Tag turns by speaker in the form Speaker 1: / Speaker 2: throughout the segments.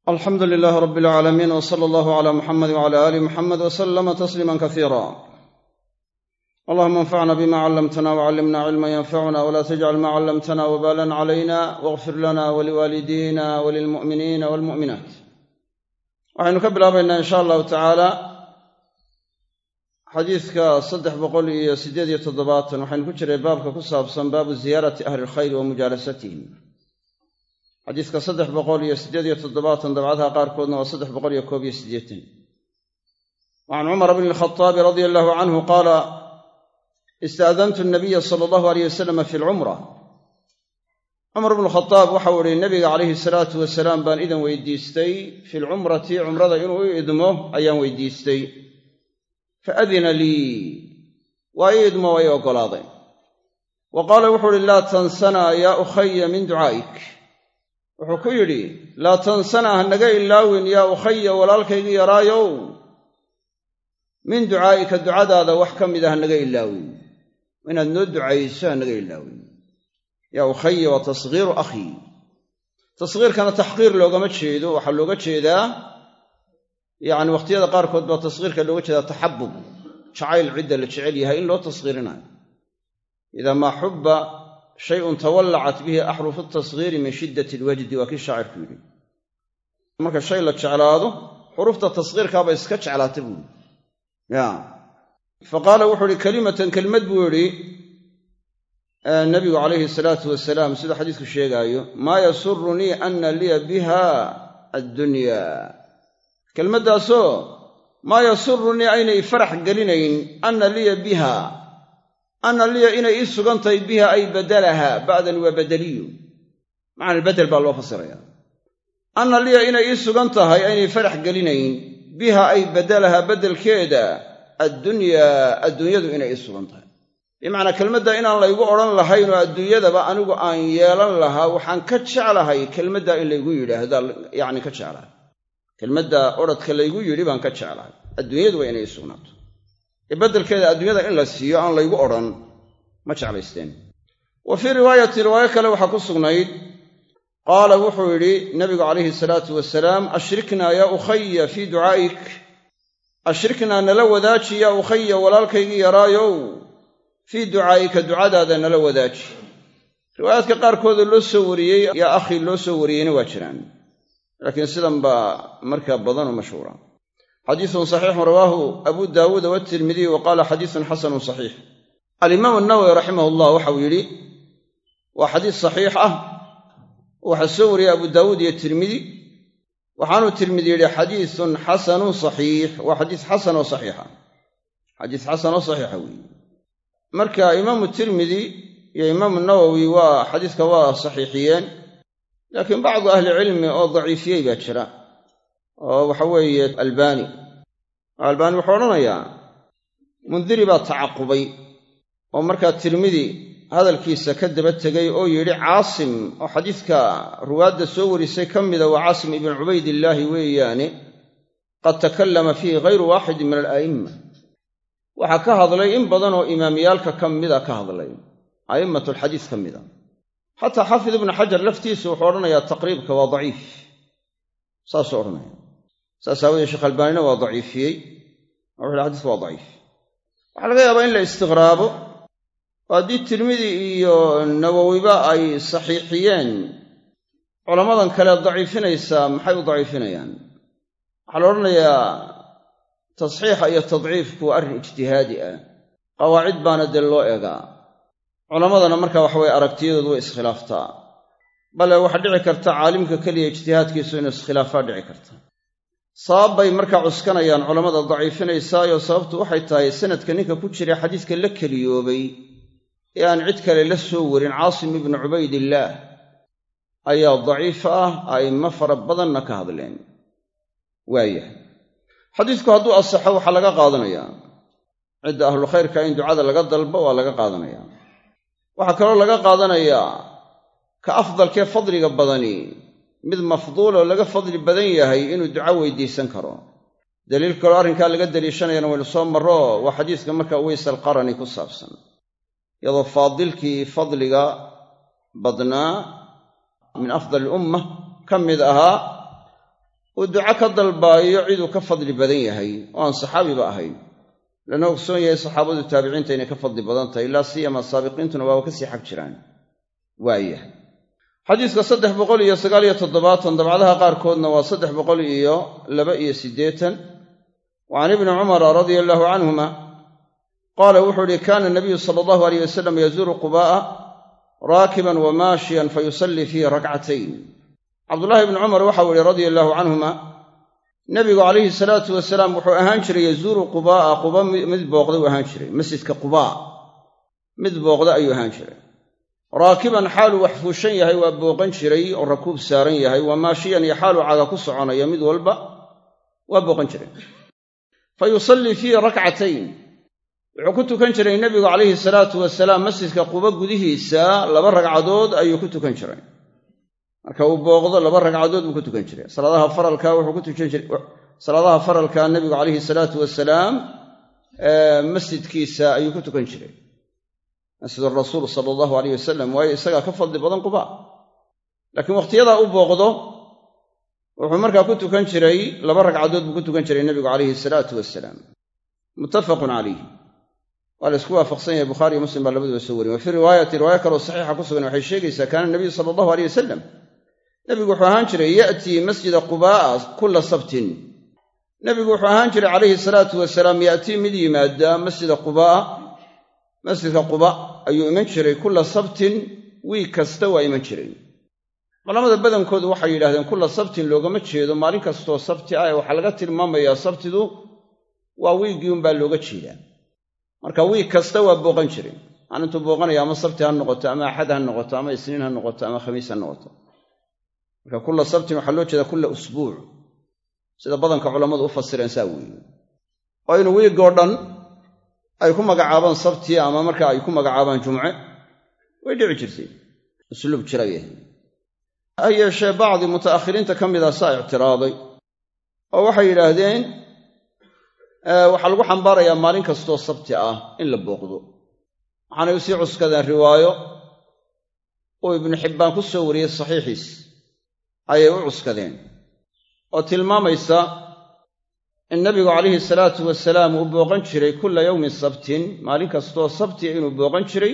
Speaker 1: alxamdu lilaahi rabbi alcaalamiin w sala allahu calaa muxamed wcala aali muxamed wasalama tasliiman kasiira allahuma anfacna bima callamtana wcallimna cilman yanfacuna wla tajcal ma callamtana wabalan calayna wاغfir lana waliwaalidiina walilmu'miniina walmu'minaat waxaynu ka bilaabaynaa in sha allahu tacaala xadiidka 387 waxaynu ku jiray baabka ku saabsan baabu ziyaarati ahli اlkhayr wa mujaalasatihim xadiiska 387 dabcadaha qaarkoodna waa 381 وعن عمر بن الخطاب رضي الله عنه قال استأذنت النبي صلى الله عليه وسلم في العمرة عمر بن الخطاب waxa uu yidhi nabiga calayhi salaatu wasalaam baan idan weydiistay fi lcumrati cumrada inuu i idmo ayaan weydiistay faadina lii waa i idmo way oggolaaday wa qaala wuxuu ihi laa tansanaa yaa ukhaya min ducaa'ik wuxuu ku yidhi laa tansanaa ha naga ilaawin yaa ukhaya walaalkaygii yaraayow min ducaa'ika ducadaada wax ka mida ha naga ilaawin inaad noo ducayso ha naga ilaawin yaa ukhaya waa tasghiiru akhii tasghiirkana taxqiir loogama jeedo waxaa looga jeedaa yacni wakhtiyada qaarkood baa tasghiirka looga jeedaa taxabub jacayl cidda la jecel yahay in loo tasghiirinayo idaa maa xubba shayun tawallacat bihi axrufu tasghiiri min shiddati alwajdi waa kii shaacirku yidhi marka shay la jeclaado xurufta tasghiirkaaba iska jeclaata buuhi faqaala wuxuu ihi kalimatan kelimad buu yidhi nabigu calayhi salaatu wasalaam siduu xadiisku sheegaayo maa yasurunii ana liya biha addunya kelmaddaasoo maa yasurunii aynay farax gelinayn ana liya biha ana liya inay ii sugantahay biha ay badalaha ba'dan waa badeliyo macna badel baa loo fasiraya ana liya inay ii sugan tahay aynay farax gelinayn biha ay badalaha bedelkeeda adduunyadu inay ii sugan tahay bimacnaa kelmadda inaan laygu odhan lahayn oo adduunyadaba anigu aan yeelan lahaa waxaan ka jeclahay kelmaddaa in laygu yidhaahda yacni ka jeclahay kelmadda odhadka laygu yidhi baan ka jeclahay adduunyadu waa inay ii sugnaato ee beddelkeeda adduunyada in la siiyo aan laygu odhan ma jeclaysteen wa fii riwaayatin riwaayo kale waxaa ku sugnayd qaala wuxuu yidhi nabigu calayhi salaatu wasalaam ashriknaa yaa ukhaya fii ducaa'ik ashriknaa nala wadaaji yaa ukhaya walaalkaygii yaraayow fii ducaa'ika ducadaada nala wadaaji riwaayaadka qaarkoodoo loo soo wariyey yaa akhii loo soo wariyeyna waa jiraan laakiin sidan baa markaa badanoo mashhuura xadiisun saxiixun rawaahu abu daawuuda waatirmidiy wa qaala xadiisun xasanun saxiix alimaamu annawowi raximahullah waxau yidhi waa xadiis saxiix ah waxaa soo wariyey abu daawuud iyo tirmidi waxaanuu tirmidi yidhi xadiisun xasanun saxiix waa xadiis xasan oo saxiixa xadiis xasan oo saxiixa weeye marka imaamu tirmidi iyo imaamu nawowi waa xadiiska waa saxiixiyeen laakiin bacdu ahlicilmi oo daciifiyey baa jira oo waxa weeye albaani wuxuu odhanayaa mundiri baa tacaqubay oo markaa tirmidi hadalkiisa ka daba tegay oo yidhi caasim oo xadiidka ruwaadda soo warisay ka mida waa caasim ibnu cubaydillaahi weeyaane qad takallama fiihi hayru waaxidin min ala'imma waxaa ka hadlay in badan oo imaamiyaalka ka mida ka hadlay a'immatulxadiis ka mida xataa xaafid ibnu xajar laftiisu wuxuu odhanayaa taqriibka waa daciif saasuu odhanaya saas aawadeed sheekh albaanina waa daciifiyey wuxuu yidhi xadiisku waa daciif waxaa laga yaabaa in la istiqraabo oo haddii tirmidi iyo nawowiba ay saxiixiyeen culammadan kale daciifinaysaa maxay u daciifinayaan waxaa la odhanayaa tasxiixa iyo tadciifku waa arrin ijtihaadi ah qawaacid baana dee loo eegaa culammadana markaa waxaweye aragtiyadoodu way iskhilaaftaa bale waxaa dhici karta caalimka keliya ijtihaadkiisu inuu iskhilaafaa dhici karta sabab bay markaa cuskanayaan culammada daciifinaysaayoo sababtu waxay tahay sanadka ninka ku jira xadiiska la keliyoobay ee aan cid kale la soo warin caasim ibnu cubaydillaah ayaa daciif ah a'immo fara badanna ka hadleen waayahay xadiisku hadduu asaxo waxaa laga qaadanayaa cidda ahlulkhayrka in ducada laga dalbo waa laga qaadanayaa waxaa kaloo laga qaadanayaa ka afdalkee fadliga badani mid mafduuloo laga fadli badan yahay inuu duco weydiisan karo daliil kaloo arrinkaa laga daliishanayana waynu soo marro waa xadiiska markaa uways alqarani ku saabsan iyadoo faadilkii fadliga badnaa min afdal umma ka mid ahaa uu duco ka dalbaayo ciduu ka fadli badan yahay oo aan saxaabiba ahayn, lana ogsoon yahay saxaabadu taabiciinta inay ka fadli badan tahay, ilaa siyama saabiqiintuna waaba ka sii xag jiraan. waayahay xadiiska 397 dabcadaha qaarkoodna waa 382. wa can ibni cumara radia allaahu canhuma qaala wuxuu ihi kaana nabiyu sala allahu alayh wasalam yazuuru qubaa'a raakiban wa maashiyan fayusallii fiihi rakcatayn. cabdullaahi ibni cumar waxau ihi radia allaahu canhuma, nebigu calayhi salaatu wasalaam wuxuu ahaan jiray yazuuru qubaa'a, quba mid booqda uu ahaan jiray, masjidka qubaa mid booqda ayuu ahaan jiray. raakiban xaaluu wax fuushan yahay waa booqan jiray oo rakuub saaran yahay, wa maashiyan iyo xaaluu caga ku soconayo mid walba waa booqan jiray. fa yusallii fiihi rakcatayn, wuxuu ku tukan jiray nebigu calayhi salaatu wasalaam masjidka quba gudihiisa 2 ragcadood ayuu ku tukan jiray. marka uu booqdo 2 ragcadood buu ku tukan jiray. salaadaha faralka nebigu calayhi salaatu wasalaam masjidkiisa ayuu ku tukan jiray, masjid rasuul sala allahu alayh wasalam, waayo isagaa ka fadli badan quba. laakiin wakhtiyadaa u booqdo wuxuu markaa ku tukan jiray 2 ragcadood buu ku tukan jiray nebigu calayhi salaatu wasalaam. muttafaqun calayh, waa la isku waafaqsan yahay, bukhaari iyo muslim baa labaduba soo wariyey. wa fii riwaayati riwaaya kaloo saxiixa ku sugan waxay sheegaysaa kaana nabiyu sala allahu alayh wasalam, nebigu wuxuu ahaan jiray ya'tii masjida qubaa'a kulla sabtin, nebigu wuxuu ahaan jiray calayhi salaatu wasalaam ya'tii mid yimaada masjida qubaa'a, masjidka quba ayuu iman jiray kulla sabtin, wiig kasta waa iman jiray. culamada badankoodu waxay yidhahdeen kulla sabtin loogama jeedo maalin kastoo sabti ah, waxaa laga tilmaamayaa sabtidu waa wiiggii unbaa looga jeedaa. marka wiig kasta waa booqan jiray, maalintuu booqanaya ama sabti ha noqoto, ama axad ha noqoto, ama isniin ha noqoto, ama khamiis ha noqoto. marka kulla sabtin waxaa loo jeedaa kulla usbuuc, sida badanka culammadu u fasireen saa weeye. oo inuu wiiggoo dhan ay ku magacaabaan sabti ama marka ay ku magacaabaan jumce way dhici jirtay, usluub jiraya. ha yeeshee bacdi muta'akhiriinta ka mida saa ictiraaday oo waxay yidhaahdeen waxaa lagu xambaarayaa maalin kastoo sabti ah in la booqdo. waxaanay usii cuskadeen riwaayo uu ibnu xibbaan ku soo wariyey saxiixiis ayay u cuskadeen oo tilmaamaysa in nabigu calayhi salaatu wasalaam uu booqan jiray kulla yawmin sabtin, maalin kastoo sabtiya inuu booqan jiray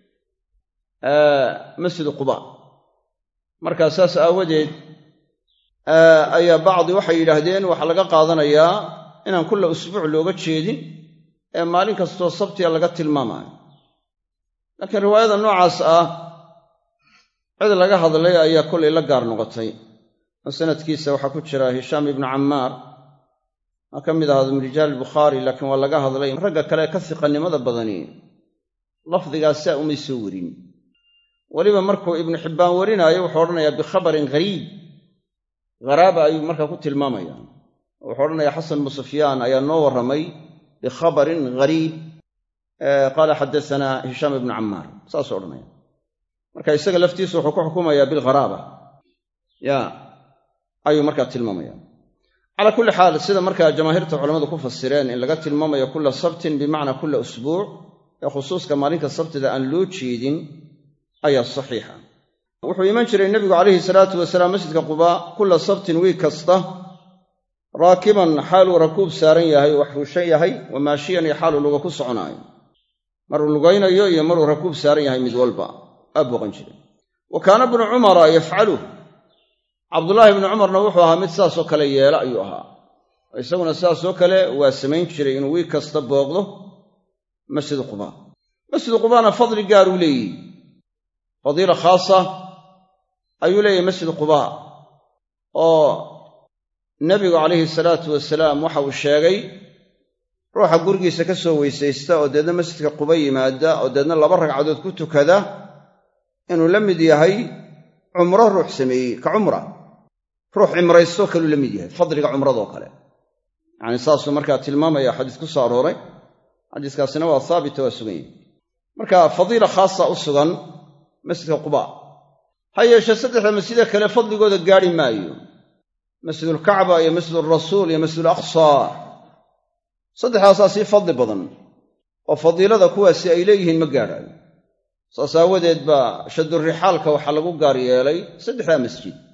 Speaker 1: masjid quba. markaa saas aawadeed ayaa bacdi waxay yidhaahdeen waxaa laga qaadanayaa inaan kulla usbuuc looga jeedin ee maalin kastoo sabtiya laga tilmaamayo. laakiin riwaayada noocaas ah cid laga hadlay ayaa kollay la gaar noqotay, oo sanadkiisa waxaa ku jira hishaam ibnu cammaar, waa ka mid ahaa min rijaal albukhaari, laakiin waa laga hadlay. ragga kale ka hiqannimada badani lafdigaas saa umay soo warin. weliba markuu ibnu xibbaan warinaayo wuxuu odhanayaa bikhabarin ghariib, gharaaba ayuu markaa ku tilmaamaya. wuxuu odhanayaa xasan bnu sufyaan ayaa noo warramay bikhabarin ghariib qaala xaddasanaa hishaam ibnu cammaar, saasuu odhanaya. marka isaga laftiisu wuxuu ku xukumayaa bilgharaaba ayuu markaa tilmaamaya. calaa kulli xaal, sida markaa jamaahiirta culammadu ku fasireen in laga tilmaamayo kulla sabtin bimacnaa kulla usbuuc, ee khusuuska maalinka sabtida aan loo jeedin ayaa saxiixa. wuxuu iman jiray nebigu calayhi salaatu wasalaam masjidka qubaa kulla sabtin wiig kasta, raakiban xaaluu rakuub saaran yahay oo wax fuushan yahay, wa maashiyan iyo xaaluu luga ku soconaayo, maruu lugaynayo iyo maruu rakuub saaran yahay mid walba aa booqan jiray. wa kaana ibnu cumara yafcaluh, cabdullaahi ibnu cumarna wuxuu ahaa mid saasoo kale yeela ayuu ahaa, oo isaguna sidaasoo kale waa samayn jiray inuu wiig kasta booqdo masjid quba. masjid qubaana fadli gaaruu leeyihi, fadiila khaasa ayuu leeyahay masjid quba. oo nebigu calayhi salaatu wasalaam waxa uu sheegay ruuxa gurigiisa ka soo weysaysta oo deedna masjidka quba yimaada oo deedna 2 ragcadood ku tukada inuu la mid yahay cumro ruux sameeyey, ka cumra ruux cimraysto kaluu la mid yahay, fadliga cumradoo kale. yacni saasuu markaa tilmaamaya xadiis ku soo arooray, xadiiskaasina waa haabita, waa sugan yahay. marka fadiila khaasa u sugan masjidka quba. ha yeeshee 3 masjide kale fadligooda gaadhi maayo, masjidulkacba iyo masjidulrasuul iyo masjidulaqsaa, 3daasaa sii fadli badan oo fadiilada kuwaasi ay leeyihiin ma gaadhaayo. saas aawadeed baa shadurixaalka waxaa lagu gaar yeelay 3daa masjid.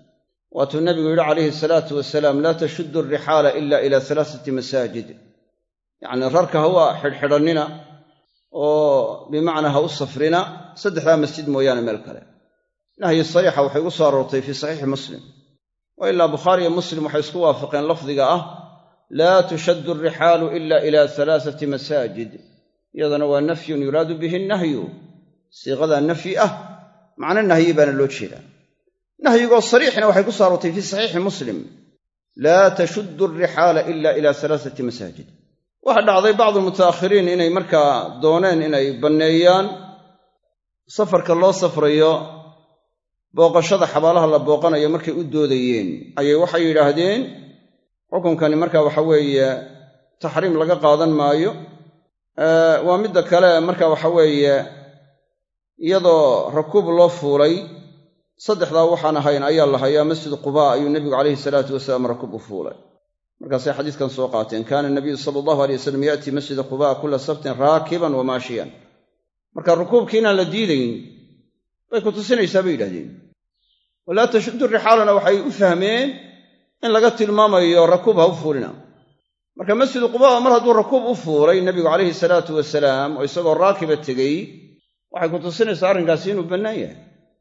Speaker 1: waatuu nabigu yidhi calayhi salaatu wasalaam laa tashuddu alrixaala ila ila 3 masaajid, yacni rarka ha u xidhxidhannina oo bimacnaa ha u safrina 3 masjid mooyaane meel kale. nahyi sariixa waxay ugu soo aroortay fii saxiixi muslim, wa ilaa bukhaari iyo muslim waxay isku waafaqeen lafdiga ah laa tushaddu alrixaalu ila ila 3 masaajid. iyadana waa nafyun yuraadu bihi nahyu, siiqadaa nafyi ah, macno nahyi baana loo jeedaa. nahyigoo sariixna waxay ku soo aroortay fii saxiixi muslim laa tashuddu alrixaala ila ila 3 masaajid. waxaa dhacday bacdu mutaakhiriin inay markaa dooneen inay banneeyaan safarka loo safrayo, booqashada xabaalaha la booqanayo markay u doodayeen ayay waxay yidhaahdeen xukunkani markaa waxa weeye taxriim laga qaadan maayo. waa midda kale marka waxa weeye iyadoo rakuub loo fuulay 3daa waxaan ahayn ayaa la hayaa masjid qubaa ayuu nebigu calayhi salaatu wasalaam rakuub u fuulay. markaasay xadiiskan soo qaateen kaana nabiyu sala allahu alay wasalam ya'tii masjida qubaa kulla sabtin raakiban wa maashiyan. marka rukuubkii inaan la diidayn bay ku tusinaysaa bay yidhahdeen. walaa tashuddu rixaalana waxay u fahmeen in laga tilmaamayo rakuub ha u fuulina. marka masjidu qubaa mar hadduu rakuub u fuulay nebigu calayhi salaatu wasalaam oo isagoo raakiba tegey, waxay ku tusinaysaa arrinkaasi inuu bannaan yahay.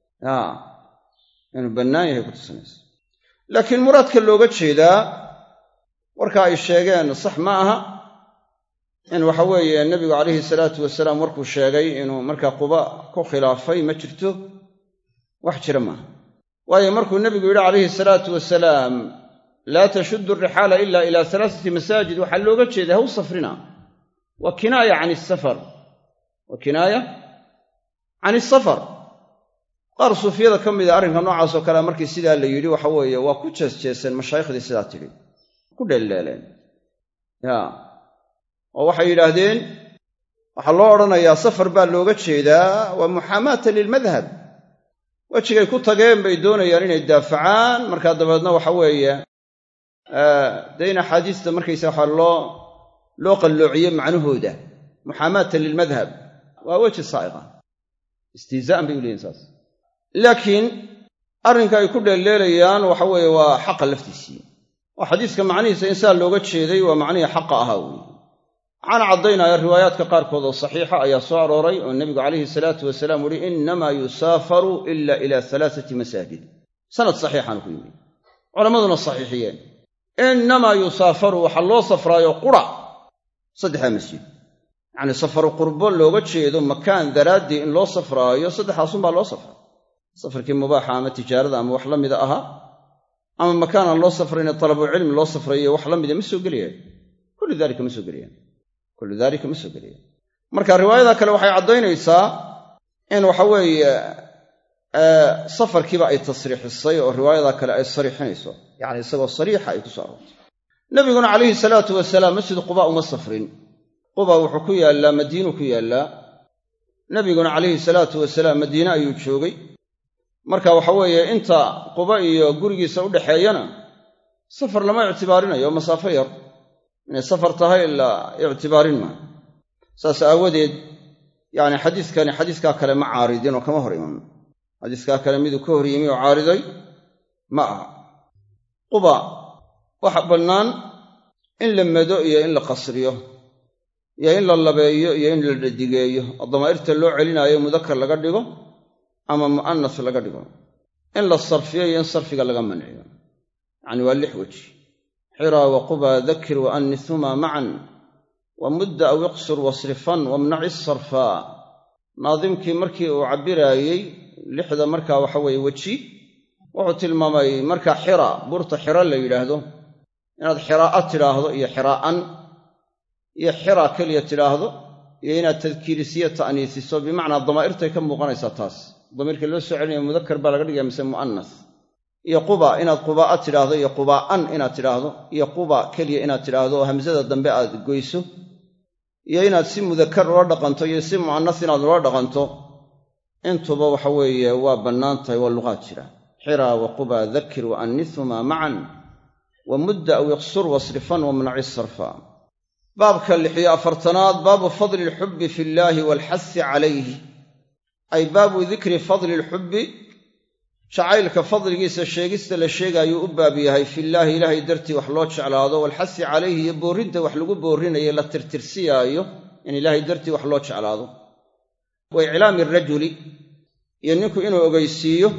Speaker 1: inuu bannaan yahay ku tusinaysa. laakiin muraadka looga jeedaa warka ay sheegeen sax ma aha. in waxa weeye nebigu calayhi salaatu wasalaam warkuu sheegay inuu markaa quba ku khilaafay ma jirto, wax jira maaha. waayo markuu nebigu yidhi calayhi salaatu wasalaam laa tashuddu alrixaala ila ila 3 masaajid, waxaa looga jeeda ha u safrina. waa kinaaya can isafar, waa kinaaya can isafar. qaar suufiyada ka mida arrinka noocaasoo kalea markii sidaa la yidhi waxa weeye waa ku jeesjeeseen mashaaikhdii sidaa tidhi, ku dheelleeleen. oo waxay yidhaahdeen waxaa loo odhanayaa safar baa looga jeedaa waa muxaamaata lilmadhab. wejigay ku tageen bay doonayaan inay daafacaan, markaa dabeedna waxa weeye dee in axaadiista markaysa waxaa loo qalloociyey macnahooda. muxaamaata lilmadhab waa weji saa'iqa, istihzaa'an bay u leeyihin saas. laakiin arrinka ay ku dheelleelayaan waxa weeye waa xaqa laftiisii, oo xadiiska macnihiisa in saa looga jeeday waa macnihii xaqa ahaa weeye. waxaana caddaynaya riwaayaadka qaarkood oo saxiixa ayaa soo arooray oo nebigu calayhi salaatu wasalaam uhi innamaa yusaafaru ila ila 3 masaajid. sanad saxiixaanu ku yimi, culammaduna saxiixiyeen. innamaa yusaafaru waxaa loo safraayo qura 3 masjid, yacni safaru qurbo looga jeedo makaan daraaddii in loo safraayo 3daasunbaa loo safra. safarkii mubaaxa ama tijaarada ama wax la mida ahaa, ama makaanaan loo safrayna talabucilmi loo safrayo wax la mida ma soo gelayaan. kullu daalika ma soo gelayaan. marka riwaayada kale waxay caddaynaysaa in waxa weeye safarkiiba ay tasriixisay oo riwaayada kale ay sariixinayso, yacni isagoo sariixa ay ku soo aroortay. nebiguna calayhi salaatu wasalaam masjid quba uma safrin. quba wuxuu ku yaallaa madiinu ku yaallaa. nebiguna calayhi salaatu wasalaam madiine ayuu joogay. marka waxa weeye inta quba iyo gurigiisa u dhaxeeyana safar lama ictibaarinayo, masaafo yar. inay safar tahay ilaa ictibaarin maaha. saas aawadeed yacni xadiiskani xadiiskaa kale ma caaridin oo kama hor iman. xadiiskaa kale miduu ka hor yimi oo caariday ma aha. quba waxa bannaan in la mado iyo in la qasriyo, iyo in la labeeyo iyo in la dhadigeeyo, oo damaa'irta loo celinaayo mudakar laga dhigo ama mu'anas laga dhigo. in la sarfiyo iyo in sarfiga laga manciyo, yacni waa 6 weji. xiraa wa quba dakir wa annisumaa macan wa mudda aw iqsur wasrifan wamnaci sarfaa. naadimkii markii uu cabbiraayey 6da markaa waxa weeye weji wuxuu tilmaamay marka xira, buurta xira la yidhaahdo, inaad xiraa'ad tidhaahdo iyo xiraa'an, iyo xira keliya tidhaahdo, iyo inaad tadkiirisiyo ta'niisiso, bimacnaa damaa'irtay ka muuqanaysaa taas. damiirka loo soo celinayo mudakar baa laga dhigaya mise mu'anas. iyo quba inaad qubaa'ad tidhaahdo, iyo qubaa'an inaad tidhaahdo, iyo quba keliya inaad tidhaahdo oo hamsada dambe aad goyso, iyo inaad si mudakar ula dhaqanto iyo si mu'anas inaad ula dhaqanto. intuba waxa weeye waa bannaan tahay, waa luqaad jira. xiraa wa quba dakir wa annisumaa macan wa mudda aw iqsur wasrifan wamnaci sarfa. baabka 46aad baabu fadli alxubbi fi llaahi waalxasi calayhi, ay baabu dikri fadli alxubbi jacaylka fadligiisa sheegista la sheegaayuu u baab yahay fillaahi ilaahay dartii wax loo jeclaado walxasi calayhi iyo boorrinta wax lagu boorrinayo la tirtirsiyaayo in ilaahay dartii wax loo jeclaado wa iclaami rajuli iyo ninku inuu ogeysiiyo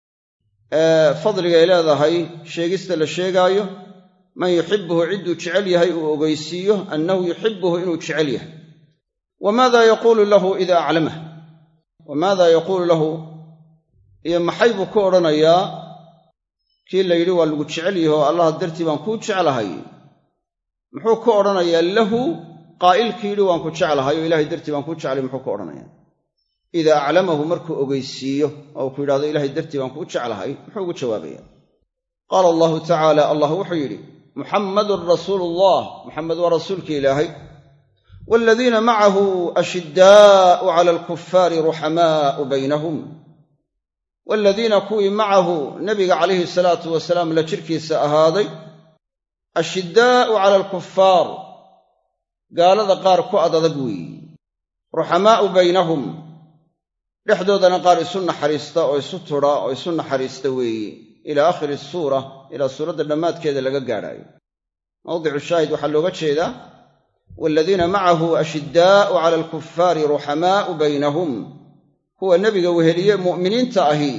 Speaker 1: fadligay leedahay sheegista la sheegaayo man yuxibbuhu cidduu jecel yahay uu ogeysiiyo annahu yuxibbuhu inuu jecel yahay wamaada yaquulu lahu idaa aclamah wamaada yaquulu lahu iyo maxay buu ku odhanayaa kii la yidhi waa lagu jecel yaho allah dartii baan kuu jeclahay muxuu ku odhanayaa lahu qaa'ilkii yidhi waan ku jeclahay oo ilaahay dartii baan kuu jeclay muxuu ku odhanayaa idaa aclamahu markuu ogeysiiyo oo ku yidhahdo ilaahay dartii baan kuu jeclahay muxuu ugu jawaabayaa qaala allahu tacaala allah wuxuu yidhi muxammadun rasuuluullah muxamed waa rasuulkii ilaahay waaladiina macahu ashiddaa'u cala alkufaari ruxamaa'u baynahum waaladiina kuwii macahu nebiga calayhi salaatu wasalaam la jirkiisa ahaaday ashiddaa'u cala alkufaar gaalada qaar ku adadag weeyi ruxamaa'u baynahum dhexdoodana qaar isu naxariista oo isu tudha oo isu naxariista weeye ilaa aakhiri suura ilaa suuradda dhammaadkeeda laga gaadhaayo mawdicu shaahid waxaa looga jeedaa waaladiina macahu ashiddaa'u cala alkufaari ruxamaa'u baynahum kuwa nebiga weheliye mu'miniinta ahi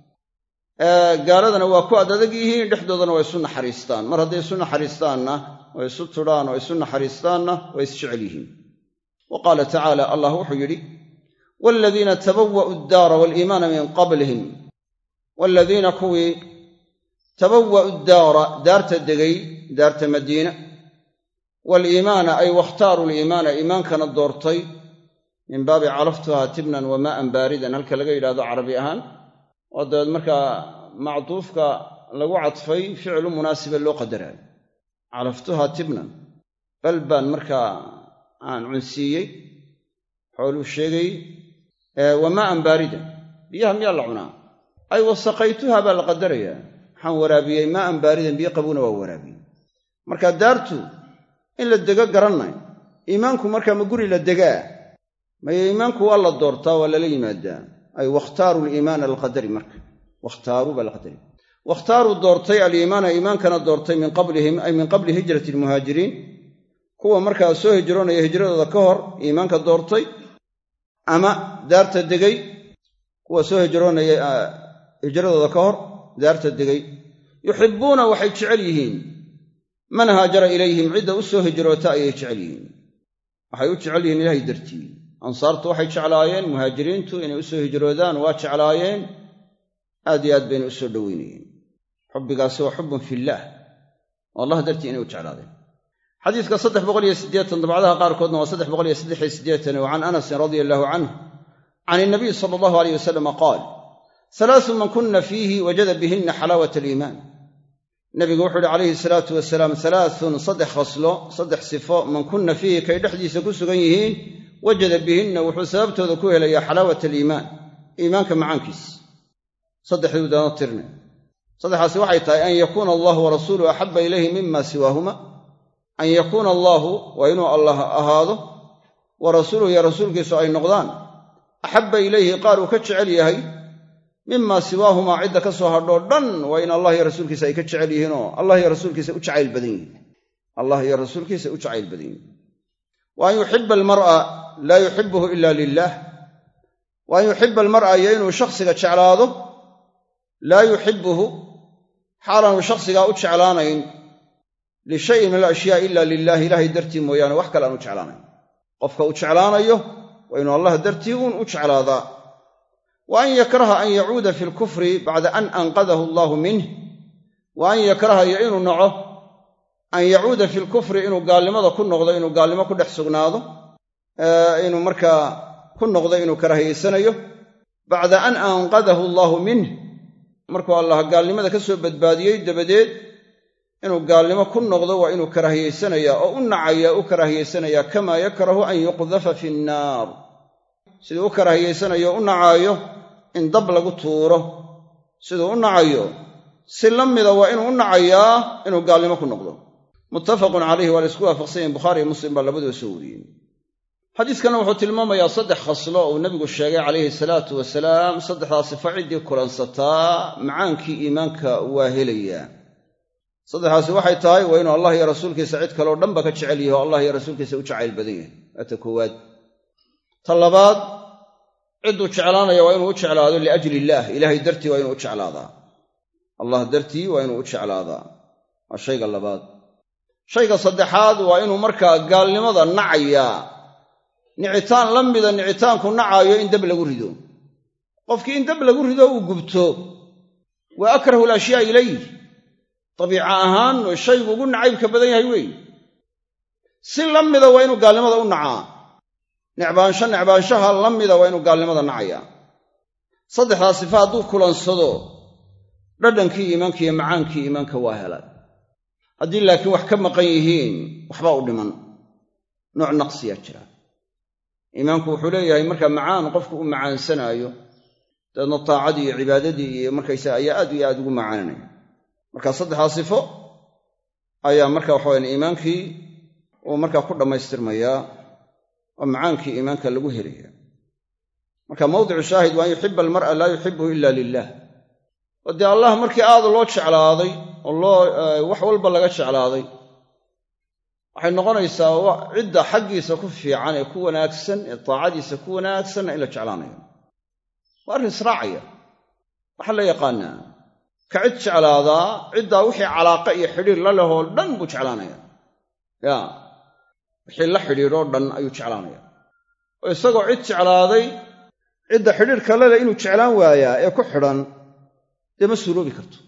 Speaker 1: gaaladana waa ku adadag yihiin dhexdoodana waa isu naxariistaan mar hadday isu naxariistaanna oo isu tudhaan oo isu naxariistaanna waa isjecel yihiin wa qaala tacaala allah wuxuu yidhi waaladiina tabawwa'u addaara waaliimaana min qablihim waaladiina kuwii tabawwa'u addaara daarta degay daarta madiina waaliimaana ay wakhtaaru liimaana iimaankana doortay min baabi calaftuhaa tibnan wa maa'an baaridan halka laga yidhahdo carabi ahaan oo dabeed markaa macduufka lagu cadfay ficlu munaasiba loo qadaraayo calaftuhaa tibnan bal baan markaa aan cunsiiyey xooluu sheegay wa maa'an baaridan biyaha miyaa la cunaa ay wasaqaytuhaa baa la qadarayaa waxaan waraabiyey maa'an baaridan biyo qabuuna waa waraabiyey marka daartu in la dego garannay iimaanku markaa ma guri la degaa maya iimaanku waa la doortaa waa lala yimaadaa ay wakhtaaru liimaana alqadari marka wakhtaaru baa laqadari wakhtaaruu doortay aliimaana iimaankana doortay min qablihim ay min qabli hijrati almuhaajiriin kuwa markaa soo hijroonaya hijradooda ka hor iimaanka doortay ama daarta degay kuwa soo hijroonaya hijradooda ka hor daarta degay yuxibbuuna waxay jecel yihiin man haajara ilayhim cidda u soo hijroota ayay jecel yihiin waxay u jecel yihiin ilaahay dartii ansaartu waxay jeclaayeen muhaajiriintu inay u soo hijroodaan waa jeclaayeen aad iyo aad bayna u soo dhoweynayeen xubbigaasi waa xubbun fillaah oo allah dartii inay u jeclaadeen xadiiska 380 dabcadaha qaarkoodna waa 383 wa can anas radia allahu canhu can inabiy sala allahu alayh wasalam qaal halaasu man kunna fiihi wajada bihinna xalaawata aliimaan nabigu wuxuu uhi calayhi salaatu wasalaam halaasun saddex khaslo saddex sifo man kunna fiihi kay dhexdiisa ku sugan yihiin wajada bihinna wuxuu sababtooda ku helayaa xalaawata aliimaan iimaanka macaankiis saddexduu daano tirne saddexaasi waxay tahay an yakuuna allahu warasuuluhu axabba ilayhi mima siwaahuma an yakuuna allaahu waa inuu allah ahaado wa rasuuluhu iyo rasuulkiisu ay noqdaan axabba ilayhi qaar uu ka jecel yahay mima siwaahumaa cidda ka soo hadhoo dhan waa in allah iyo rasuulkiisa ay ka jecel yihiinoo allah iyo rasuulkiisa u jacayl badan yihin allah iyo rasuulkiisa u jacayl badan yihin wa an yuxiba almar'a laa yuxibuhu ila lilah wa an yuxiba almar'a iyo inuu shakhsiga jeclaado laa yuxibuhu xaalaanu shakhsigaa u jeclaanayn lishayin min alashyaa ila lilahi ilaahay dartii mooyaane wax kale aan u jeclaanayn qofka uu jeclaanayo waa inuu allah dartii uun u jeclaadaa wa an yakraha an yacuuda fi lkufri bacda an anqadahu allahu minh wa an yakraha iyo inuu naco an yacuuda fi lkufri inuu gaalnimada ku noqdo inuu gaalnimo ku dhex sugnaado inuu markaa ku noqdo inuu karahiyaysanayo bacda an anqadahu allaahu minh markuu allah gaalnimada ka soo badbaadiyey dabadeed inuu gaalnimo ku noqdo waa inuu karahiyaysanayaa oo u nacaya u karahiyaysanayaa kamaa yakrahu an yuqdafa fi nnaar siduu u karahiyaysanayo u nacaayo in dab lagu tuuro siduu u nacayo si la mida waa inuu u nacayaa inuu gaalnimo ku noqdo muttafaqun calayhi waa la isku waafaqsan yahin bukhaari iyo muslim baa labaduba soo wariyeen xadiiskana wuxuu tilmaamayaa 3 khaslo oo nabigu sheegay calayhi salaatu wasalaam 3daa sifo ciddii kulansataa macaankii iimaanka waa helayaa. 3daasi waxay tahay waa inuu Allah iyo rasuulkiisa cid kale oo dhanba ka jecel yahay oo Allah iyo rasuulkiisa u jacayl badan yahay. ta koowaad. ta labaad, cidduu jeclaanaya waa inuu u jeclaado liajli illaah, ilaahay dartii waa inuu u jeclaadaa, allah dartii waa inuu u jeclaadaa. waa shayga labaad. shayga saddexaad waa inuu markaa gaalnimada nacayaa nicitaan la mida nicitaanku nacaayo in dab lagu rido. qofkii in dab lagu rido uu gubto waa akrahu alashyaa ilayh, dabiica ahaan oo shaygu ugu nacaybka badan yahay weeye. si la mida waa inuu gaalnimada u nacaa, necbaanshaha la mida waa inuu gaalnimada nacayaa. 3daa sifa hadduu kulansado dhadhankii iimaanka iyo macaankii iimaanka waa helay. haddii laakiin wax ka maqan yihiin waxbaa u dhiman, nooc naqsiyaa jira. iimaanku wuxuu leeyahay markaa macaan qofku u macaansanaayo, dabeedna taacadii iyo cibaadadii iyo markaysa ayaa aad iyo aad ugu macaananaya. marka 3daa sifo ayaa marka waxaweyaan iimaankii uu markaa ku dhammaystirmayaa oo macaankii iimaanka lagu helaya. marka mawdicu shaahid waa an yuxiba almar'a laa yuxibuhu ila lilah. oo dee allah markii aad loo jeclaaday oo wax walba laga jeclaaday, waxay noqonaysaa cidda xaggiisa ku fiican ee ku wanaagsan ee taacadiisa ku wanaagsanna in la jeclaanayo. waa arrin israacaya. waxaa la yaqaanaa ka cid jeclaadaa ciddaa wixii calaaqa iyo xidhiir la lehoo dhan buu jeclaanaya. wixii la xidhiidhoo dhan ayuu jeclaanaya. oo isagoo cid jeclaaday cidda xidhiirka la leh inuu jeclaan waayaa ee ku xidhan dee ma suuroobi karto.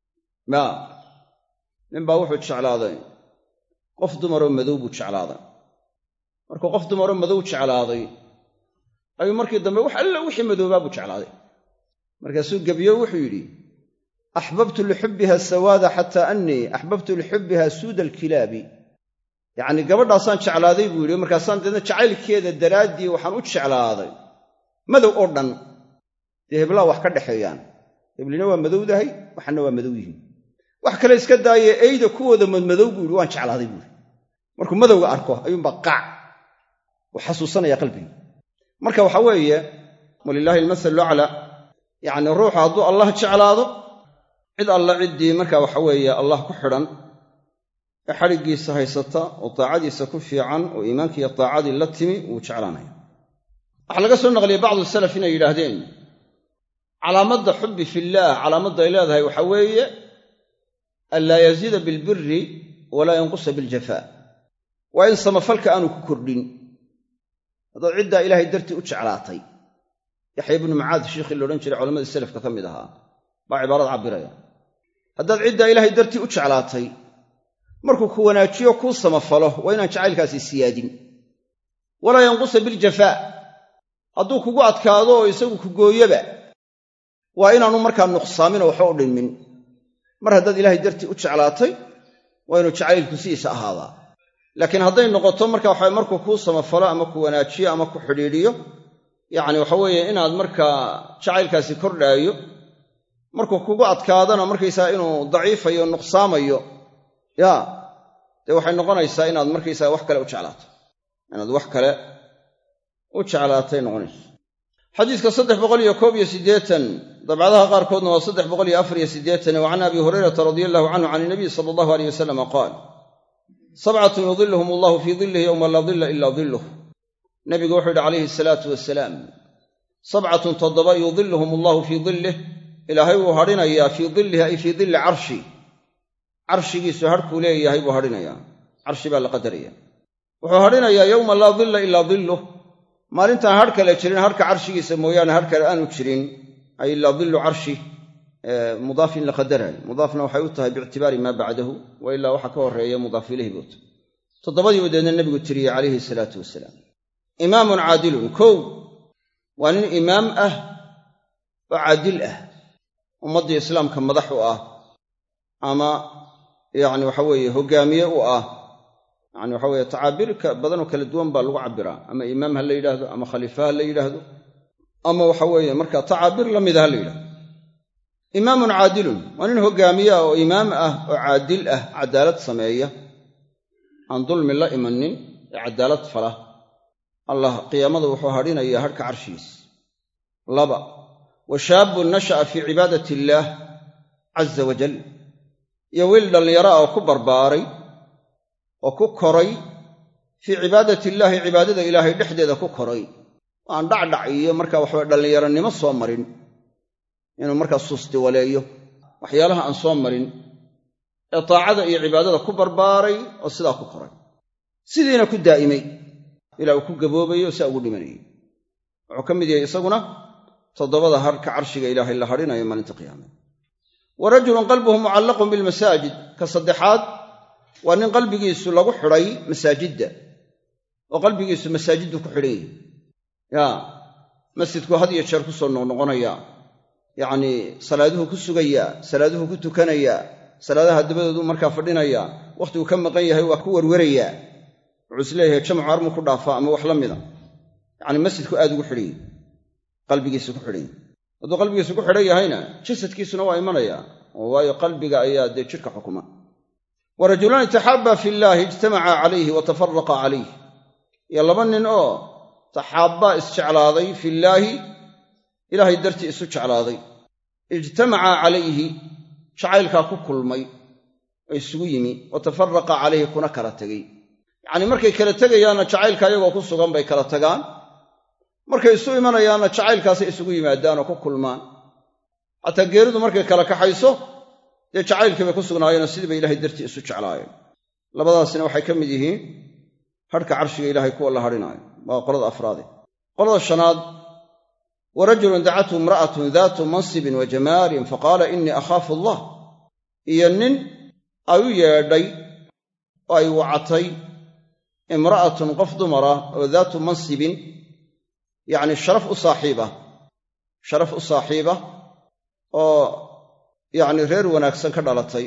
Speaker 1: ninbaa wuxuu jeclaaday qof dumaroo madow buu jeclaaday. markuu qof dumaroo madow jeclaaday ayuu markii dambe wax alla wixii madoobaa buu jeclaaday. markaasuu gebiyo wuxuu yidhi axbabtu lixubbiha sawaada xataa annii axbabtu lixubbiha suuda alkilaabi. yacnii gabadhaasaan jeclaaday buu yidhi, markaasaan deedna jacaylkeeda daraaddii waxaan u jeclaaday madow oo dhan. dee heblaa wax ka dhexeeyaan, heblina waa madowdahay, waxana waa madow yihiin. wax kale iska daayee eyda kuwooda madmadow buu yidhi waan jeclaaday buuri. markuu madowga arko ayuunbaa qaac u xasuusanaya qalbigii. marka waxaa weeye walilaahi almasalu aclaa, yacnii ruuxu hadduu allah jeclaado, cid alla ciddii marka waxa weeye allah ku xidhan ee xadhiggiisa haysata oo taacadiisa ku fiican oo iimaankiiyo taacadii la timi wuu jeclaanaya. waxaa laga soo naqliyey bacdu salaf inay yidhaahdeen calaamadda xubbi fillaah, calaamadda ay leedahay waxaa weeye anlaa yaziida bilbiri walaa yanqusa biljafaa. waa in samafalka aanu ku kordhin. haddaad ciddaa ilaahay dartii u jeclaatay, yaxya ibnu mucaad shiikhii loodhan jiray culammadii salafka ka mid ahaa baa cibaarad cabbiraya. haddaad ciddaa ilaahay dartii u jeclaatay, markuu ku wanaajiyo kuu samafalo waa inaan jacaylkaasi siyaadin. walaa yanqusa biljafaa, hadduu kugu adkaado oo isagu ku gooyoba waa inaanu markaa nuqsaamin oo waxba u dhinmin. mar haddaad ilaahay dartii u jeclaatay waa inuu jacaylku sidiisa ahaadaa. laakiin hadday noqoto marka waxa markuu kuu samafalo ama ku wanaajiyo ama ku xidhiidhiyo, yacni waxa weeye inaad markaa jacaylkaasi kordhaayo, markuu kugu adkaadana markaysaa inuu daciifayo nuqsaamayo, dee waxay noqonaysaa inaad markaysaa wax kale u jeclaato, inaad wax kale u jeclaatay noqonayso. xadiiska 381 dabcadaha qaarkoodna waa 384 wa can abi hurayrata radia allahu canhu can inabiy sala allahu alayh wasalam qaal 7 yudilluhum allahu fii dillihi yowma laa dilla ilaa dilluh. nabigu wuxuu yidhi calayhi salaatu wasalaam 7 yudilluhum allahu fii dillih, ilaahay wuu hadhinayaa fii dillihi ay fii dilli carshi, carshigiisu hadhkuu leeyahay buu hadhinayaa. carshi baa la qadaraya. wuxuu hadhinayaa yowma laa dilla ilaa dilluh, maalintaan hadh kale jirin hadhka carshigiisa mooyaane hadh kale aanu jirin, ay ilaa dillu carshi. mudaaf in la qadaraayo, mudaafna waxay u tahay biictibaari maa bacdahu, wa ilaa waxa ka horreeya mudaaf ilayhi buu tahay. 7 wadeedna nebigu tiriyey calayhi salaatu wasalaam. imaamun caadilun, kow waa nin imaam ah oo caadil ah, ummaddii islaamka madax u ah ama yacni waxa weeye hoggaamiye u ah. yacni waxa weeye tacaabiir badanoo kala duwan baa lagu cabbiraa, ama imaam ha la yidhaahdo, ama khaliifa ha la yidhaahdo, ama waxa weeye marka tacaabiir la mida ha la yidhahdo. imaamun caadilun waa nin hoggaamiye ah oo imaam ah oo caadil ah, cadaalad sameeya, aan dulmi la imanin ee cadaalad fala. allah qiyaamada wuxuu hadhinayaa hadhka carshigiisa. 2 wa shaabun nasha'a fii cibaadati illaah caza wajal, iyo wiil dhallinyaro ah oo ku barbaaray oo ku koray fii cibaadati illaahi cibaadada ilaahay dhexdeeda ku koray, aan dhacdhac iyo markaa waxaba dhallinyaronimo soo marin, inuu markaa suusti waleeyo waxyaalaha aan soo marin, ee taacada iyo cibaadada ku barbaaray oo sidaa ku koray, sidiina ku daa'imay ilaa uu ku gaboobayo sidaa ugu dhimanayay. wuxuu ka mid yahay isaguna 7 harka carshiga ilaahay la hadhinayo maalinta qiyaamada. wa rajulun qalbuhu mucallaqun bilmasaajid, ka saddexaad waa nin qalbigiisu lagu xidhay masaajidda, oo qalbigiisu masaajiddu ku xidhan yahay. masjidku had iyo jeer ku soo noqnoqonaya, yacnii salaaduhu ku sugaya, salaaduhu ku tukanaya, salaadaha dabadoodu markaa fadhinaya, wakhtigu ka maqan yahay waa ku werweraya, wuxuu is leeyahay jamcu armu ku dhaafaa ama wax la mida. yacni masjidku aad ugu xidhan yahay, qalbigiisu ku xidhan yahay. hadduu qalbigiisu ku xidhan yahayna jasadkiisuna waa imanaya, waayo qalbiga ayaa dee jidhka xukuma. wa rajulaani taxaabaa fi llaahi ijtamacaa calayhi wa tafaraqa calayh, iyo 2 nin oo taxaabbaa isjeclaaday fillaahi, ilaahay dartii isu jeclaaday, ijtamacaa calayhi jacaylkaa ku kulmay oo isugu yimi, wa tafaraqa calayhi kuna kala tegey. yacnii markay kala tegayaanna jacaylka iyagoo ku sugan bay kala tagaan, markay isu imanayaanna jacaylkaasay isugu yimaadaan oo ku kulmaan. xataa geeridu markay kala kaxayso dee jacaylkii bay ku sugnaayeenoo sidii bay ilaahay dartii isu jeclaayeen. labadaasina waxay ka mid yihiin hadhka carshiga ilaahay kuwa la hadhinaayo. waa qolada afraade. qolada shanaad, wa rajulun dacathu imra'atun daatu mansibin wa jamaalin faqaala innii akhaafu allah, iyo nin ay u yeedhay oo ay wacatay imra'atun qof dumara oo daatu mansibin, yacni sharaf u saaxiiba oo yacni reer wanaagsan ka dhalatay,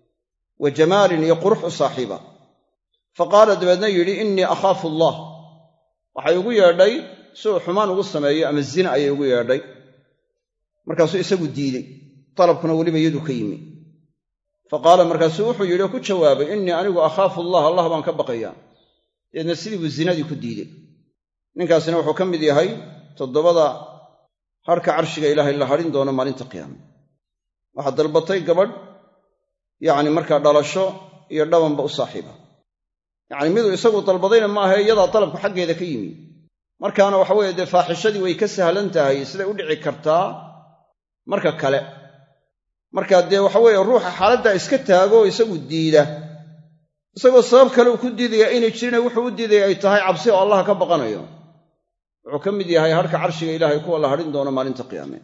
Speaker 1: wa jamaalin iyo qurux u saaxiiba. faqaala dabeedna yidhi innii akhaafu allah, waxay ugu yeedhay si uu xumaan ugu sameeyo ama zina ayay ugu yeedhay. markaasuu isagu diidey, dalabkuna weliba iyadu ka yimi. faqaala markaasuu wuxuu yidhi oo ku jawaabay innii anigu akhaafu allah, allah baan ka baqayaa. deedna sidii buu zinadii ku diidey. ninkaasina wuxuu ka mid yahay 7 harka carshiga ilaahay la hadhin doono maalinta qiyaama. waxaa dalbatay gabadh yacni markaa dhalasho iyo dhabanba u saaxiiba, yacni miduu isagu dalbadayna maaha, iyadaa dalabku xaggeeda ka yimi. markaana waxa weeye dee faaxishadii way ka sahlan tahay, siday u dhici kartaa marka kale. markaa dee waxa weeye ruuxa xaaladdaa iska taago isagu diida, isagoo sabab kale uu ku diidaya inay jirina wuxuu u diidaya ay tahay cabsi oo allah ka baqanayo, wuxuu ka mid yahay harka carshiga ilaahay kuwa la hadhin doono maalinta qiyaame.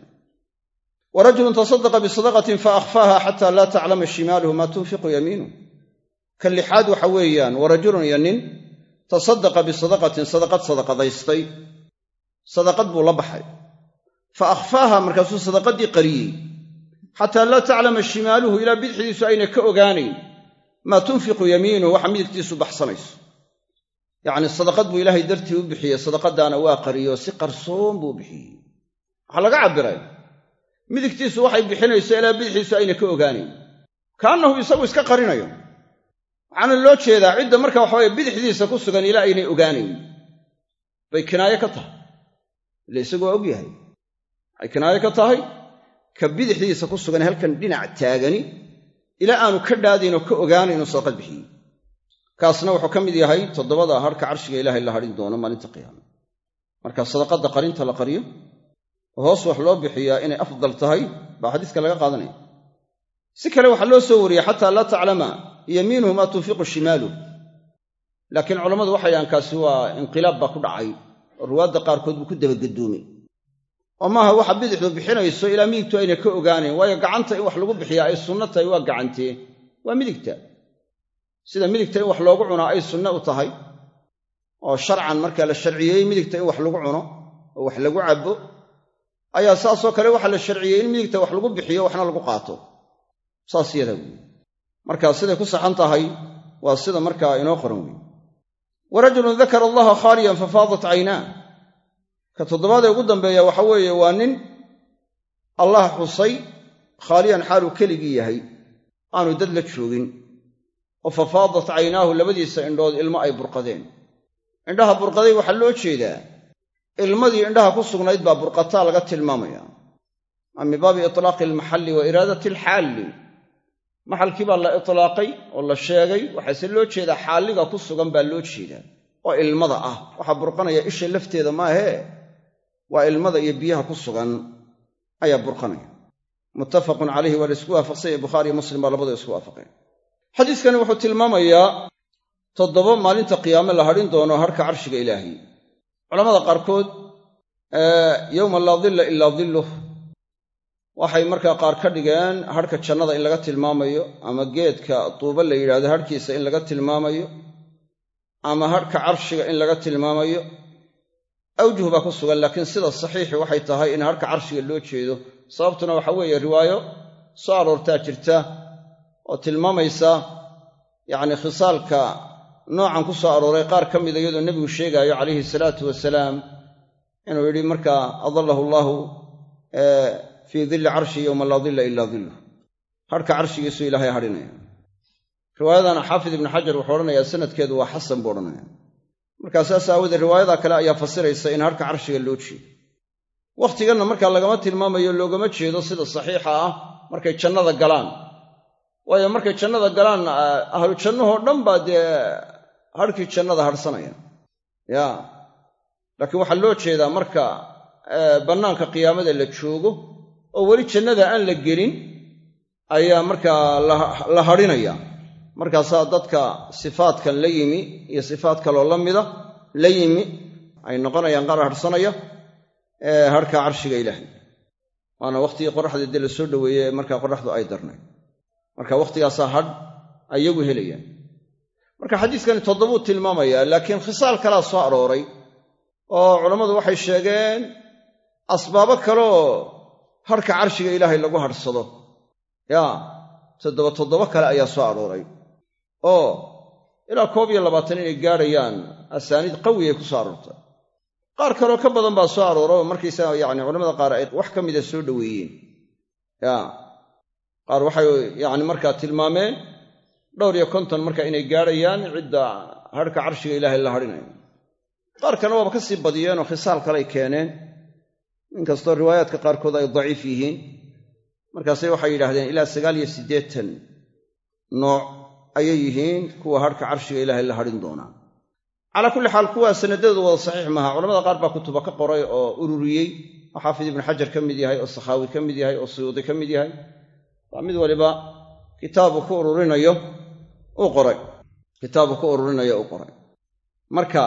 Speaker 1: wa rajulun tasadaqa bisadaqatin fa akhfaaha xataa laa taclama shimaaluhu maa tunfiqu yamiinuh. ka lixaad waxa weeyaan, wa rajulun iyo nin tasadaqa bisadaqatin sadaqad sadaqadaystay, sadaqad buu la baxay, fa akhfaaha markaasuu sadaqadii qariyey, xataa laa taclama shimaaluhu ilaa bidixdiisu ayna ka ogaanayn maa tunfiqu yamiinuhu waxa midigtiisu baxsanayso. yacni sadaqad buu ilaahay dartii u bixiyey, sadaqadaana waa qariyo si qarsoon buu bixiyey. waxaa laga cabbiray midigtiisu waxay bixinayso ilaa bidixdiisu ayna ka ogaanayn, kaannahu isagu iska qarinayo. waxaana loo jeedaa cidda marka waxaweye bidixdiisa ku sugan ilaa aynay ogaanayn bay kinaaye ka tahay, ile isagu waa og yahay. waxay kinaaye ka tahay ka bidixdiisa ku sugan halkan dhinac taagani ilaa aanu ka dhaadayn oo ka ogaanayn inuu sadaqad bixiyey. kaasna wuxuu ka mid yahay 7 harka carshiga ilaahay la hadhin doono maalinta qiyaama. marka sadaqadda qarinta la qariyo oo hoos wax loo bixiyaa inay afdal tahay baa xadiiska laga qaadanaya. si kale waxaa loo soo wariyey xataa laa taclama yamiinuhu maa tunfiqu shimaaluh, laakiin culammadu waxay dhahaan kaasi waa inqilaab baa ku dhacay, oo ruwaadda qaarkood buu ku dabagedoomay. oo maaha waxa bidixdu bixinayso ilaa midigtu ayna ka ogaanayn, waayo gacanta in wax lagu bixiyaa ay sunno tahay waa gacantee, waa midigta. sida midigta in wax loogu cunaa ay sunno u tahay oo sharcan markaa la sharciyeeyey midigta in wax lagu cuno oo wax lagu cabbo, ayaa saasoo kale waxaa la sharciyey in midigta wax lagu bixiyo waxna lagu qaato. saas yada wey. markaa siday ku saxan tahay waa sida markaa inoo qoran wey. wa rajulun dakara allaha khaaliyan fafaadat caynaa. ka 7 ee ugu dambeeya waxa weeye waa nin allah xusay khaaliyan xaaluu keligii yahay, aanu dad la joogin, oo fafaadat caynaahu labadiisa indhood ilmo ay burqadeen. indhaha burqaday waxaa loo jeedaa ilmadii indhaha ku sugnayd baa burqataa laga tilmaamaya maa min baabi itlaaqi almaxalli wa iraadati alxaalli maxalkii baa la itlaaqay oo la sheegay waxaase loo jeedaa xaalliga ku sugan baa loo jeedaa oo ilmada ah waxaa burqanaya isha lafteeda maahee waa ilmada iyo biyaha ku sugan ayaa burqanaya muttafaqun calayhi waa la isku waafaqsanya bukhaari iyo muslim baa labadoo isku waafaqeen xadiiskani wuxuu tilmaamayaa 7 maalinta qiyaame la hadhin doono harka carshiga ilaahay culamada qaarkood yowma laa dilla ilaa dilluh waxay markaa qaar ka dhigeen harka jannada in laga tilmaamayo ama geedka tuuba la yidhaahdo harhkiisa in laga tilmaamayo ama harka carshiga in laga tilmaamayo awjuh baa ku sugan laakiin sida saxiixi waxay tahay in harka carshiga loo jeedo sababtuna waxa weeye riwaayo soo aroortaa jirta oo tilmaamaysa yacni khisaalka noocan ku soo arooray qaar ka mida iyadoo nebigu sheegaayo calayhi salaatu wasalaam inuu yidhi markaa adallahu allaahu fii dilli carshi yowma laa dilla ilaa dilluh harka carshigiisuu ilaahay hadhinaya riwaayadana xaafid ibnu xajar wuxuu odhanayaa sanadkeedu waa xasan buu odhanaya markaa saas aawoodee riwaayada kale ayaa fasiraysa in harka carshiga loo jeedo wakhtiganna markaa lagama tilmaamayo loogama jeedo sida saxiixa ah markay jannada galaan waayo markay jannada galaan ahlu jannahoo dhan baa dee harkii jannada hadhsanaya ya laakiin waxaa loo jeedaa marka bannaanka qiyaamada la joogo oo weli jannada aan la gelin ayaa markaa la hadhinaya markaasaa dadka sifaadkan la yimi iyo sifaad kaloo la mida la yimi ay noqonayaan qaar hadhsanaya harka carshiga ilaahay waana wakhtigii qoraxda dee la soo dhoweeyey markaa qoraxdu ay darnay marka wakhtigaasaa hadh ayagu helayaan marka xadiiskani 7 tilmaamayaa laakiin khisaal kalaa soo arooray oo culammadu waxay sheegeen asbaabo kaleoo harka carshiga ilaahay lagu hadhsado yaa 7 kale ayaa soo arooray oo ilaa 21 inay gaadhayaan asaaniid qawiyay ku soo aroortay qaar kaloo ka badan baa soo aroora oo markaysa yacni culamada qaar ay wax ka mida soo dhoweeyeen qaar waxay yacni markaa tilmaameen 50 marka inay gaadhayaan cidda harka carshiga ilaahay la hadhinayo qaar kalena waaba ka sii badiyeenoo khisaal kaley keeneen inkastoo riwaayaadka qaarkood ay daciif yihiin markaasay waxay yidhaahdeen ilaa 89 nooc ayay yihiin kuwa harka carshiga ilaahay la hadhin doonaa calaa kulli xaal kuwaa sanadadoodu wada saxiix maaha culamada qaar baa kutuba ka qoray oo ururiyey oo xaafid ibnu xajar ka mid yahay oo sakhaawi ka mid yahay oo suyuudi ka mid yahay waa mid waliba kitaabu ku ururinayo uu qoray marka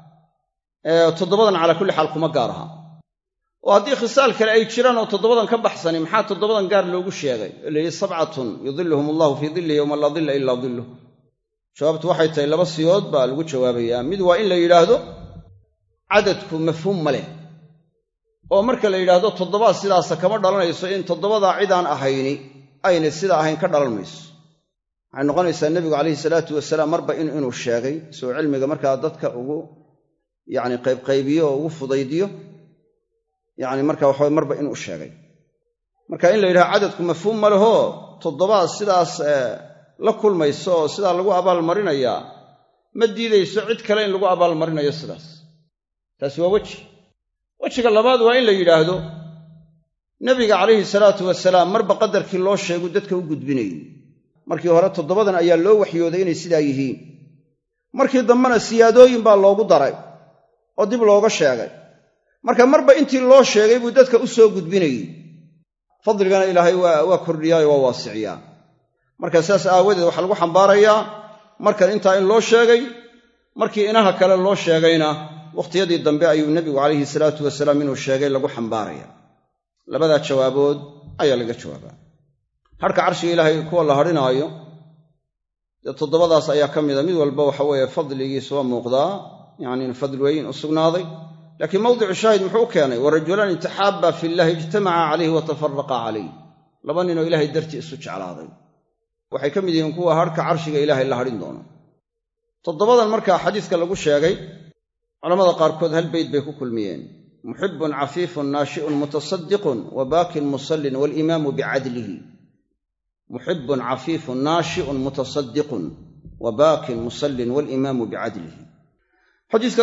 Speaker 1: 7 calaa kulli xaal kuma gaar aha oo haddii khisaal kale ay jiraan oo 7 ka baxsani maxaa 7 gaar loogu sheegay leeyahay 7 yudilluhum allahu fii dillihi yowma laa dilla ilaa dilluh jawaabtu waxay tahay 2 siyood baa lagu jawaabayaa mid waa in la yidhaahdo cadadku mafhuum ma leh oo marka la yidhaahdo 7 sidaasa kama dhalanayso in 7daa cidaan ahayni ayna sida ahayn ka dhalan mayso waxay noqonaysaa nebigu calayhi salaatu wasalaam marba inuu sheegay soo cilmiga markaa dadka ugu yacni qaybqaybiyo oo ugu fudaydiyo yacni marka waxa marba inuu sheegay marka in la yidhaha cadadku mafhuum ma leho 7 sidaas la kulmayso oo sidaa lagu abaalmarinayaa ma diidayso cid kale in lagu abaalmarinayo sidaas taasi waa wejiga labaad waa in la yidhaahdo nebiga calayhi salaatu wasalaam marba qadarkii loo sheegu dadka u gudbinayey markii hore 7 ayaa loo waxyooday inay sidaa yihiin markii dambena siyaadooyin baa loogu daray oo dib looga sheegay marka marba intii loo sheegay buu dadka u soo gudbinayey fadligana ilaahay waa kordhiyaayo waa waasiciyaa marka saas aawadeed waxaa lagu xambaarayaa markan intaa in loo sheegay markii inaha kale loo sheegayna wakhtiyadii dambe ayuu nebigu calayhi salaatu wasalaam inuu sheegay lagu xambaaraya labadaa jawaabood ayaa laga jawaabaa harka carshiga ilaahay kuwa la hadhinaayo dee 7daas ayaa ka mida mid walba waxa weeye fadligiisa waa muuqdaa yacni in fadli weyn u sugnaaday laakiin mawdicu shaahid muxuu u keenay warajulaan intaxaabba fillahi ijtamaca calayhi wa tafaraqa calayh 2 ninoo ilaahay dartii isu jeclaaday waxay ka mid yihiin kuwa harka carshiga ilaahay la hadhin doono 7dan markaa xadiiska lagu sheegay culamada qaarkood hal bayd bay ku kulmiyeen muxibbun cafiifun naashi'un mutasaddiqun wa baakin musallin walimaamu bicadlihi muxibbun cafiifun naashi'un mutasaddiqun wa baakin musallin walimaamu bicadlihi xadiiska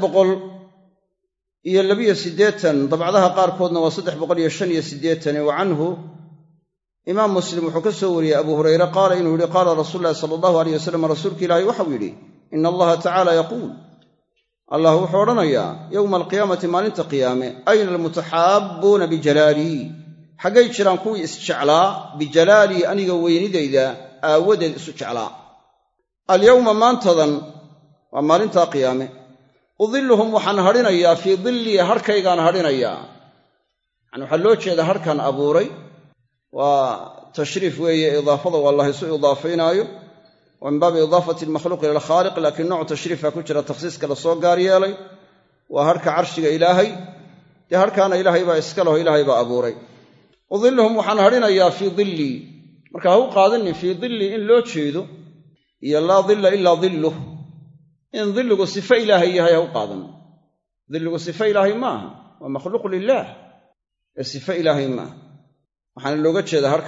Speaker 1: 382 dabcadaha qaarkoodna waa 385 wa canhu imaam muslim wuxuu ka soo wariyey abu hurayra qaala inuu yidhi qaala rasuulullaahi sallallahu alayhi wasallam rasuulka ilaahay waxau yidhi ina allaha tacaala yaquul allah wuxuu odhanayaa yowma alqiyaamati maalinta qiyaame ayna almutaxaabbuuna bijalaalii xaggay jiraan kuwii isjeclaa bijalaalii aniga weynidayda aawadeed isu jeclaa alyowma maantadan waa maalintaa qiyaame udilluhum waxaan hadhinayaa fii dillii harhkaygaan hadhinayaa yani waxaa loo jeeda harhkan abuuray waa tashriif weeye idaafada waa allah isu idaafaynaayo wa min baabi idaafati almakhluuq ila alkhaaliq laakiin nooc tashriifaa ku jira takhsiiska la soo gaar yeelay waa harhka carshiga ilaahay dee harhkaana ilaahay baa iska leho ilaahay baa abuuray udilluhum waxaan hadhinayaa fii dillii marka ha u qaadanin fii dillii in loo jeedo iyo laa dilla ilaa dilluh in dilligu sifo ilaahay yahay ha u qaadan dilligu sifo ilaahay maaha waa makhluuq lilaah ee sifo ilaahay maaha waxaana looga jeedaa harka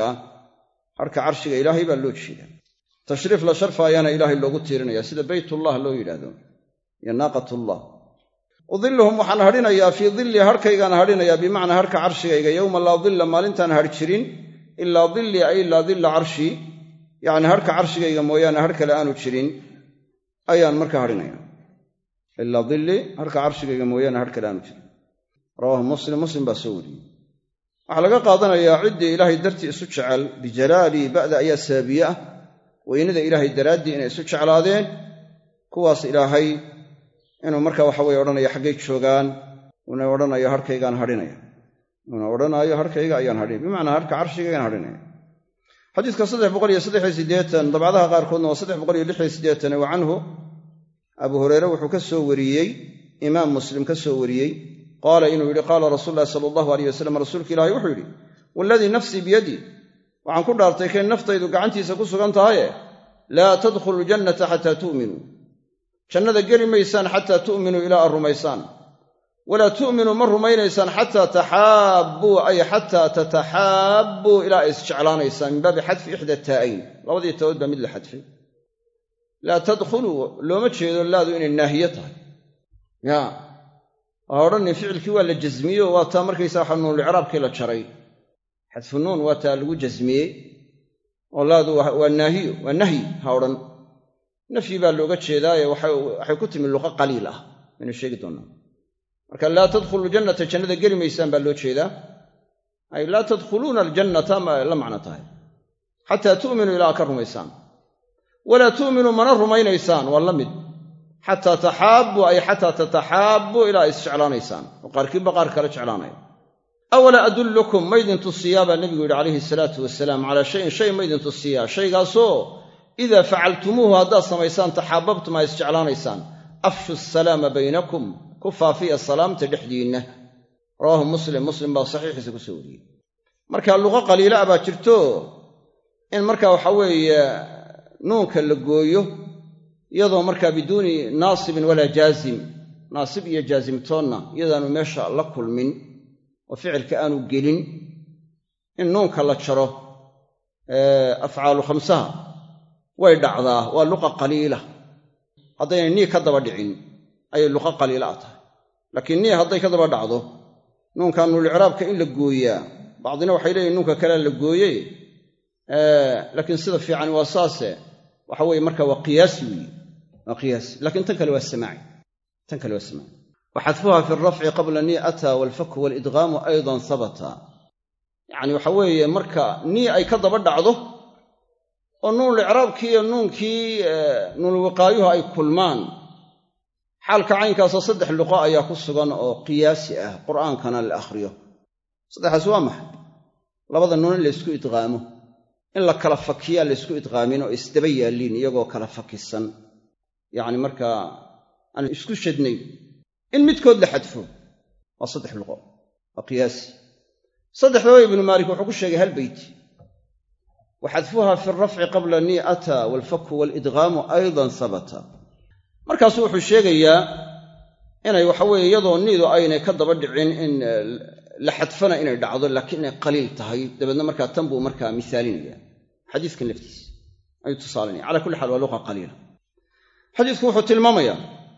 Speaker 1: carshiga ilaahay baa loo jeedaa tashriif la sharfaayaana ilaahay loogu tiirinaya sida baytullah loo yidhaahdo iyo naaqatullah udilluhum waxaan hadhinayaa fii dilli harkaygaan hadhinayaa bimacnaa harka carshigayga yowma laa dilla maalintaan hadh jirin ilaa dilli ay ilaa dilla carshii yacni harka carshigayga mooyaane har kale aanu jirin ayaan markaa hadhinaya ilaa dilli harka carshigayga mooyaane har kale aanu jirin rawaahu muslim baa soo wariyey waxaa laga qaadanayaa ciddii ilaahay dartii isu jecel bijalaalii ba'da ayaa sababiye ah weynida ilaahay daraaddii inay isu jeclaadeen kuwaas ilaahay inuu markaa waxa weye odhanaya xaggay joogaan una odhanayo harkaygaan hadhinaya una odhanaayo harkayga ayaan hadhinaya bimacnaa harka carshigaygaan hadhinaya xadiiska 383 dabcadaha qaarkoodna waa 386 wa canhu abu hurayre wuxuu ka soo wariyey imaam muslim ka soo wariyey qaala inuu yidhi qaala rasuululahi sala allahu alayh wasalam rasuulka ilaahay wuxuu yidhi waaladii nafsii biyadii waxaan ku dhaartay kay naftaydu gacantiisa ku sugan tahaye laa tadkhulu ljannata xataa tu'minuu jannada geli maysaan xataa tu'minuu ilaa aad rumaysaan walaa tu'minuu ma rumaynaysaan xataa taxaabbuu ay xataa tataxaabbuu ilaa ay isjeclaanaysaan min baabi xadfi ixda taa'ayn labadii tawood baa mid la xadfay laa tadkhuluu looma jeedo laadu inay naahiye tahay waa odhanin ficilkii waa la jasmiyo waa taa markaysaa waxa nuunulicraabkii la jaray xadfu nuun waa taa lagu jasmiyey oo laadu waa naahiyo waa nahyi ha odhan nafyi baa looga jeedaaye waxay ku timi luqa qaliil ah aynu sheegi doonnaa marka laa tadkhulu jannata jannada geli maysaan baa loo jeedaa ay laa tadkhuluuna aljannata ma la macno tahay xataa tu'minuu ilaa ka rumaysaan walaa tu'minuu mana rumaynaysaan waa la mid xataa taxaabbuu ay xataa tataxaabbuu ilaa isjeclaanaysaan oo qaarkiinba qaar kale jeclaanaya awalaa adullukum maydin tusiyaa baa nebigu yidhi calayhi salaatu wasalaam calaa shayin shay maydin tusiyaa shaygaasoo idaa facaltumuuhu haddaad samaysaan taxaababtum aa isjeclaanaysaan afshu asalaama baynakum ku faafiya salaamta dhexdiinna rawaahu muslim baa saxiixiisa ku soo wariyey marka luqo qaliila ah baa jirto in markaa waxa weeye nuunka la gooyo iyadoo markaa biduuni naasibin walaa jaazim naasib iyo jaazimtoonna iyadaanu meesha la kulmin oo ficilka aanu gelin in nuunka la jaro afcaalu khamsaha way dhacdaa waa luqa qaliila haddaynay nii ka daba dhicin ayay luqa qaliila ah tahay laakiin nii hadday ka daba dhacdo nuunkaa nuulicraabka in la gooyaa bacdina waxay leeyihin nuunka kalea la gooyey laakiin sida fiican waa saase waxa weeye marka waa qiyaasi weeye waa qiyaasi laakiin tan kale waa samaaci waxadfuha fi alrafci qabla nii ataa waalfaku waalidghaamu aydan habata yacni waxa weeye marka nii ay ka daba dhacdo oo nuunulicraabkii iyo nuunkii nuunulwiqaayuhu ay kulmaan xaalka caynkaasoo 3 luqo ayaa ku sugan oo qiyaasi ah qur'aankana la akhriyo saddexaas waa maxay labada nuun in laysku idqaamo in la kala fakiyaa laysku idqaamin oo isdaba yaalliin iyagoo kala fakisan yacni markaa aan isku shadnayn in midkood la xadfo waa 3 luqo waa qiyaasi saddexdaba ibnu maalik wuxuu ku sheegay hal beyti waxadfuha fi alrafci qabla nii ataa waalfaku waalidghaamu aydan habata markaasuu wuxuu sheegayaa inay waxa weeye iyadoo niidu aynay ka daba dhicin in la xadfana inay dhacdo laakiin inay qaliil tahay dabeedna markaa tan buu markaa misaalinaya xadiiskan laftiisa ayuu tusaalinaya calaa kulli xaal waa luqa qaliila xadiisku wuxuu tilmaamayaa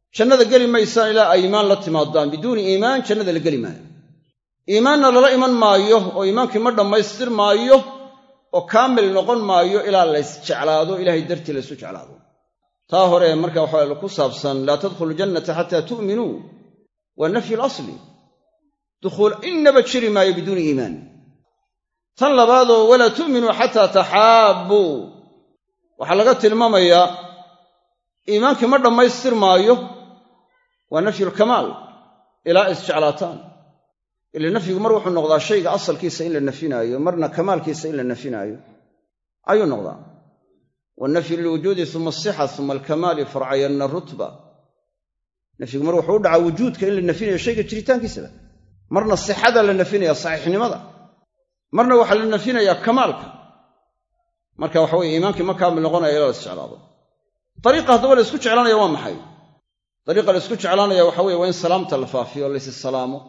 Speaker 1: jannada geli maysaan ilaa ay iimaan la timaadaan biduuni iimaan jannada la geli maayo iimaanna lala iman maayo oo iimaankii ma dhammaystir maayo oo kaamil noqon maayo ilaa laysjeclaado ilaahay dartii laysu jeclaado taa hore marka waxaa ku saabsan laa tadkhulu jannata xataa tu'minuu waa nafyu lasli dukhuul innaba jiri maayo biduuni iimaan tan labaadoo walaa tu'minuu xataa taxaabbuu waxaa laga tilmaamayaa iimaankii ma dhammaystir maayo waa nafyulkamaal ilaa isjeclaataan ila nafyigu mar wuxuu noqdaa shayga asalkiisa in la nafinaayo marna kamaalkiisa in la nafinaayo ayuu noqdaa wannafyu lilwujuudi uma asixa uma alkamaali farcayanna rutba nafyigu mar wuxuu u dhacaa wujuudka in la nafinayo shayga jiritaankiisaba marna sixada la nafinaya saxiixnimada marna waxaa la nafinayaa kamaalka marka waxa weye iimaankii ma kaamil noqonaya ilaa la isjeclaado dariiqa haddaba la isku jeclaanaya waa maxay dariiqa la isku jeclaanaya waxa weye waa in salaamta la faafiyo o laysi salaamo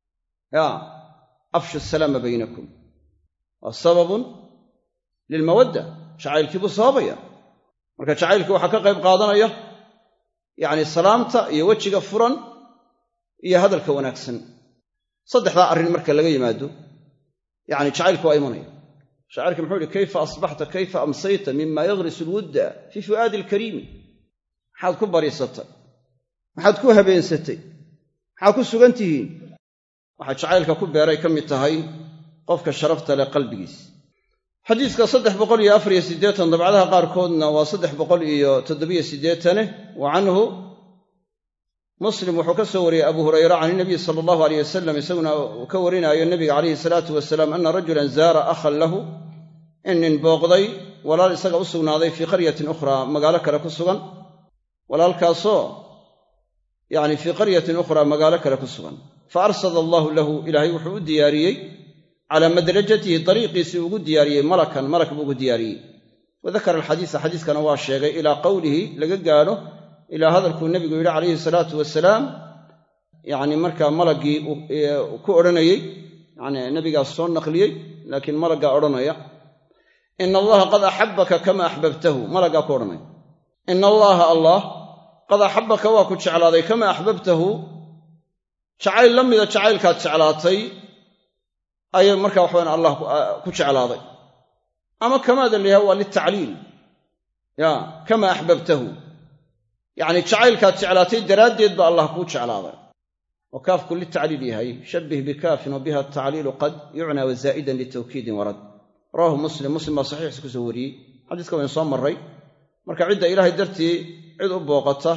Speaker 1: afshu salaama baynakum waa sababun lilmawadda jacaylkii buu sababaya marka jacaylkii waxaa ka qayb qaadanaya yacni salaamta iyo wejiga furan iyo hadalka wanaagsan saddexdaa arrin marka laga yimaado yacni jacaylku waa imanaya shaacirkii muxuu yihi kayfa asbaxta kayfa amsayta mima yagrisu alwudda fii fu'aadi alkariimi maxaad ku bariisatay maxaad ku habeensatay maxaad ku sugan tihiin waxaa jacaylka ku beeray ka mid tahay qofka sharafta leh qalbigiis xadiiska 384 dabcadaha qaarkoodna waa 387 wa canhu muslim wuxuu ka soo wariyey abu hurayra can inabiy sala allahu alayh wasalam isaguna uu ka warinaayo nebiga calayhi salaatu wasalaam anna rajulan zaara akhan lahu in nin booqday walaal isaga u sugnaaday fii qaryatin ukhraa magaalo kale ku sugan walaalkaasoo yacni fii qaryatin ukhraa magaalo kale ku sugan fa arsada allahu lahu ilaahay wuxuu u diyaariyey calaa madrajatihi dariiqiisii ugu diyaariyey malakan malak buu ugu diyaariyey wadakara alxadiisa xadiiskana waa sheegay ilaa qowlihi laga gaadho ilaa hadalkuu nebigu yidhi calayhi salaatu wasalaam yacni markaa malaggii ku odhanayey yacni nebigaas soo naqliyey laakiin malaggaa odhanaya ina allaha qad axabbaka kama axbabtahu malaggaa ku odhanaya ina allaha allah qad axabbaka waa ku jeclaaday kama axbabtahu jacayl la mida jacaylkaad jeclaatay ayay markaa waxawan allah ku jeclaaday ama kamaada layaha waa litacliil kama axbabtahu yacni jacaylkaad jeclaatay daraaddeed ba allah kuu jeclaaday oo kaafku litacliil yahay shabbih bikaafin wa biha atacliilu qad yucnaa wazaa'idan litawkiidin warad rawahu muslim baa saxiixiisa ku soo wariyey xadiiska waynu soo marray marka cidda ilaahay dartii cid u booqata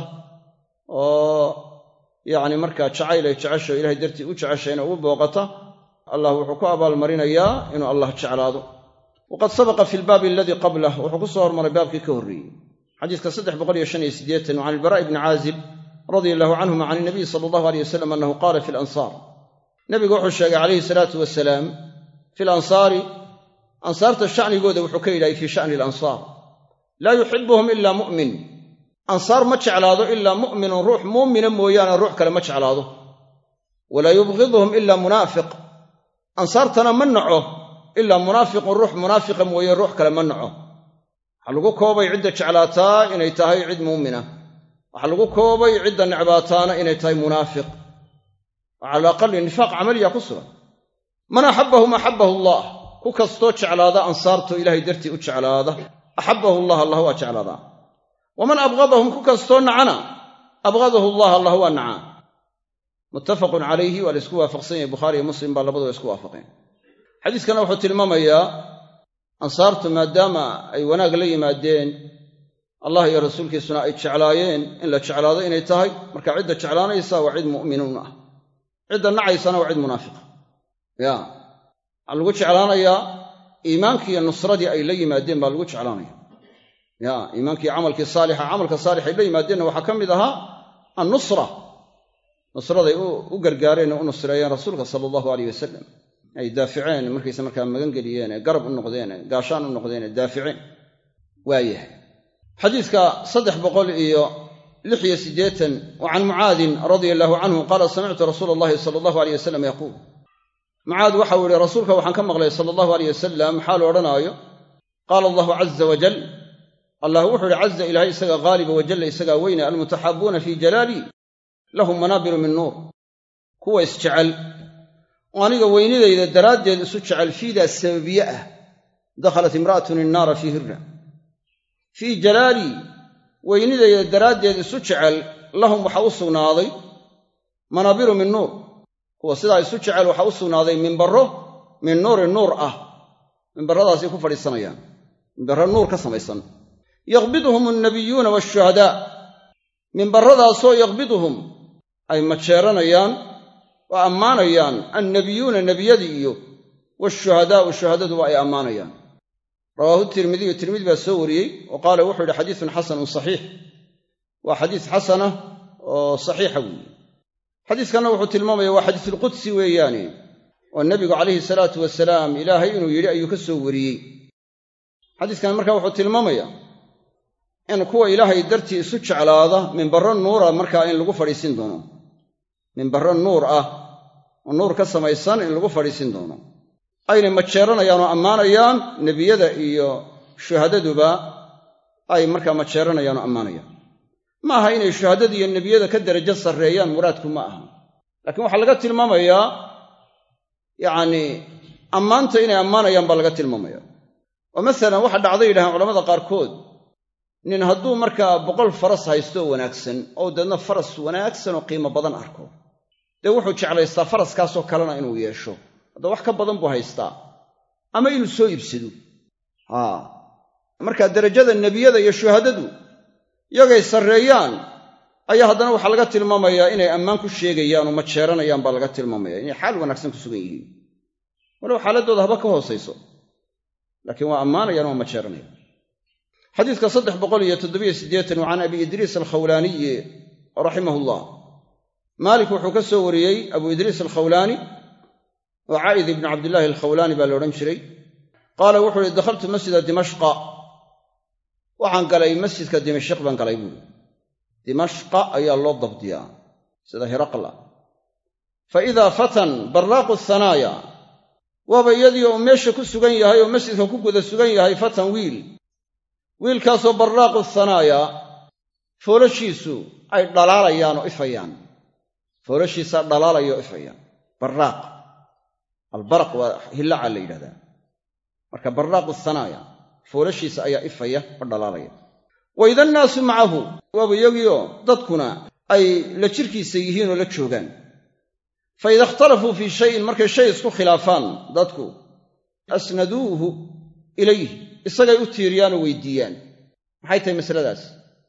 Speaker 1: oo yacni markaa jacayl ay jecesho ilahay dartii u jeceshayna ugu booqata allah wuxuu ku abaalmarinayaa inuu allah jeclaado waqad sabaqa fi lbaabi aladii qablah wuxuu ku soo hormaray baabkii ka horreeyey xadiiska 385 can ilbaraa'i bni caazib radia allahu canhuma can inabiy sala allahu aleyh wasalam annahu qaala fi lansaar nebigu wuxuu sheegay calayhi salaatu wasalaam fi lansaari ansaarta shacnigooda wuxuu ka yidhahay fii sha'ni alansaar laa yuxibuhum ilaa mu'min ansaar ma jeclaado ilaa mu'minun ruux muumina mooyaane ruux kale ma jeclaado walaa yubghiduhum ilaa munaafiq ansaartana ma naco ilaa munaafiqun ruux munaafiqa mooye ruux kale ma naco waxaa lagu koobay cidda jeclaataa inay tahay cid muumina waxaa lagu koobay cidda necbaataana inay tahay munaafiq oo cala alaqali nifaaq camaliya ku sugan man axabbahum axabbahu allah ku kastoo jeclaada ansaartoo ilaahay dartii u jeclaada axabbahu allah allah waa jeclaadaa waman abghadahum ku kastoo nacana abghadahu allah allah waa nacaa muttafaqun calayhi waa la isku waafaqsan yahay bukhaari iyo muslim baa labaduba isku waafaqeen xadiiskana wuxuu tilmaamayaa ansaartu maadaama ay wanaag la yimaadeen allah iyo rasuulkiisuna ay jeclaayeen in la jeclaado inay tahay marka cidda jeclaanaysa waa cid mu'minuun ah cidda nacaysana waa cid munaafiqa waxaa lagu jeclaanayaa iimaankii iyo nusradii ay la yimaadeen baa lagu jeclaanaya iimaankii camalkii saalixa camalka saalix ay la yimaadeenna waxaa ka mid ahaa annusra nusraday u gargaareen oo u nusreeyeen rasuulka sala allahu aleyh wasalam ay daaficeen markayse markaa magangeliyeen garab u noqdeen gaashaan u noqdeen daaficeen waayahay xadiiska 386 wa can mucaadin radia allahu canhu qaala samictu rasuula allahi sala allahu aleyh wasalam yaquul mucaad waxau yihi rasuulka waxaan ka maqlay sala allahu aleyh wasalam xaalu odhanaayo qaala allahu caza wajal allah wuxuu yidhi caza ilaahay isagaa ghaaliba wajalla isagaa weyne almutaxabbuuna fii jalaalii lahum manaabiru min nuur kuwa isjecel oo aniga weynidayda daraaddeed isu jecel fiidaa sababiye ah dakhalat imra'atun innaara fii hirna fii jalaalii weynidayda daraaddeed isu jecel lahum waxaa u sugnaaday manaabiru min nuur kuwa sidaa isu jecel waxaa u sugnaaday minbarro min nuurin nuur ah minbarradaasay ku fadhiisanayaan minbarro nuur ka samaysan yaqbiduhum annabiyuuna waashuhadaa minbarradaasoo yaqbiduhum ay majeeranayaan oo ammaanayaan annabiyuuna nebiyadii iyo waashuhadaa'u shuhadaduba ay ammaanayaan rawaahu tirmidiyu tirmidi baa soo wariyey wa qaala wuxuu yidhi xadiisun xasanun saxiix waa xadiis xasana oo saxiixa weeye xadiiskanna wuxuu tilmaamaya waa xadiisulqudsi weeyaane oo nebigu calayhi salaatu wasalaam ilaahay inuu yidhi ayuu ka soo wariyey xadiiskan markaa wuxuu tilmaamaya in kuwa ilaahay dartii isu jeclaada minbarro nuura markaa in lagu fadhiisin doono minbarro nuur ah oo nuur ka samaysan in lagu fadhiisin doono ayna majeeranayaan oo ammaanayaan nebiyada iyo shuhadaduba ay markaa majeeranayaan oo ammaanayaan ma aha inay shuhadada iyo nebiyada ka darajo sarreeyaan muraadku ma aha laakiin waxaa laga tilmaamayaa yacnii ammaanta inay ammaanayaan baa laga tilmaamaya oo masalan waxa dhacday yidhahaan culamada qaarkood nin hadduu markaa 100 faras haysto oo wanaagsan oo deedna faras wanaagsan oo qiimo badan arko dee wuxuu jeclaystaa faraskaasoo kalena inuu yeesho hadda wax ka badan buu haystaa ama inuu soo iibsado markaa darajada nebiyada iyo shuhadadu iyagay sarreeyaan ayaa haddana waxaa laga tilmaamayaa inay ammaan ku sheegayaan oo majeeranayaan baa laga tilmaamaya inay xaal wanaagsan ku sugan yihiin walow xaaladdooda haba ka hoosayso laakiin waa ammaanayaan waa majeeranayaan xadiiska 387 can abi idriis alkhawlaaniyi raximahullah maalik wuxuu ka soo wariyey abu idriis alkhawlaani oo caa'id ibnu cabdillaahi alkhawlaani baa la odhan jiray qaala wuxuu ihi dakhaltu masjida dimashqa waxaan galay masjidka dimashq baan galay buuri dimashqa ayaa loo dabdiyaa sida hiraqla fa idaa fatan barraaqu thanaaya waaba iyadii oo meesha ku sugan yahay oo masjidka ku guda sugan yahay fatan wiilkaasoo barraaqu thanaaya foolashiisu ay dhalaalayaan oo ifayaan foolashiisaa dhalaalaya oo ifayaan barraaq albaraq waa hillaca la yidhahdaa marka barraaqu thanaaya foolashiisa ayaa ifaya oo dhalaalaya wa ida annaasu macahu waaba iyagiioo dadkuna ay la jirkiisa yihiin oo la joogaan fa ida ikhtalafuu fii shayin markay shay isku khilaafaan dadku asnaduuhu ilayh isagay u tiiriyaan oo weydiiyaan maxay tahay masaladaas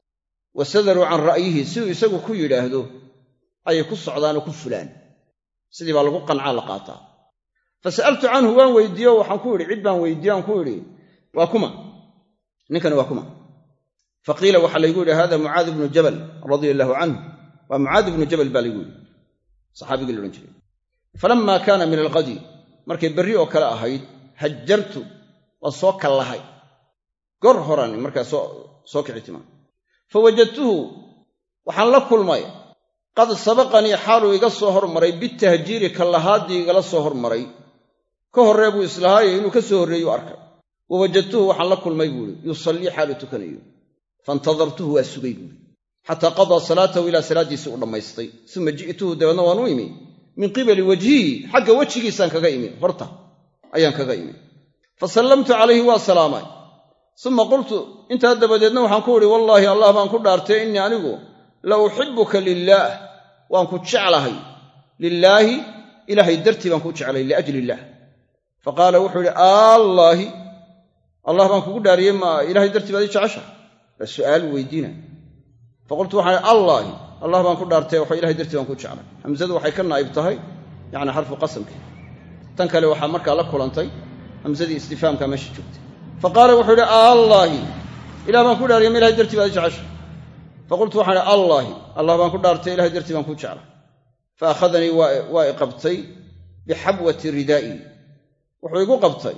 Speaker 1: wa sadaruu can ra'yihi siduu isagu ku yidhaahdo ayay ku socdaan oo ku fulaan sidii baa lagu qancaa la qaataa fa sa'altu canhu waan weydiiyo waxaan ku idhi cid baan weydiiye aan ku idhi waa kuma ninkani waa kuma faqiila waxaa laygu yidhi hada mucaad ibnu jabal radia allaahu canhu waa mucaad ibnu jabal baa laygu yidhi saxaabigii la odhan jiray falammaa kaana min alqadi markay berri oo kale ahayd hajjartu waan soo kallahay gor horan markaa soo kici timaan fa wajadtuhu waxaan la kulmay qad sabaqanii xaaluu iga soo hormaray bitahjiiri kallahaaddii igala soo hormaray ka horree buu islahaaye inuu ka soo horreeyu arkay wa wajadtuhu waxaan la kulmay buuhi yusallii xaaluu tukanayo faintadartuhu waa sugay buuhi xataa qadaa salaatahu ilaa salaaddiisii u dhammaystay uma ji'tuhu dabeedna waan u imi min qibali wajhihi xagga wejigiisaan kaga imi horta ayaan kaga imi fa sallamtu calayhi waa salaamay uma qultu intaa dabadeedna waxaan ku idhi wallaahi allah baan ku dhaartay innii anigu la uxibbuka lilaah waan ku jeclahay lilaahi ilaahay dartii baan ku jeclay liajli illaah fa qaala wuxuu yidhi allaahi allah baan kugu dhaariyey ma ilaahay dartii baad ii jeceshahay waa su'aal weydiina faqultu waxaan idhi allaahi allah baan ku dhaartay waxa ilahay dartii baan ku jeclay hamsadu waxay ka naa'ib tahay yacni xarfu qasamki tan kale waxaa markaa la kulantay hamsadii istifaamka meesha joogtay fa qaala wuxuu yidhi allaahi ilah baan ku dhaariyey ma ilahay dartii baad ii jeceshahay faqultu waxaan idhi allaahi allah baan ku dhaartay ilahay dartii baan ku jeclay fa akhadanii waa i qabtay bixabwati ridaa'i wuxuu igu qabtay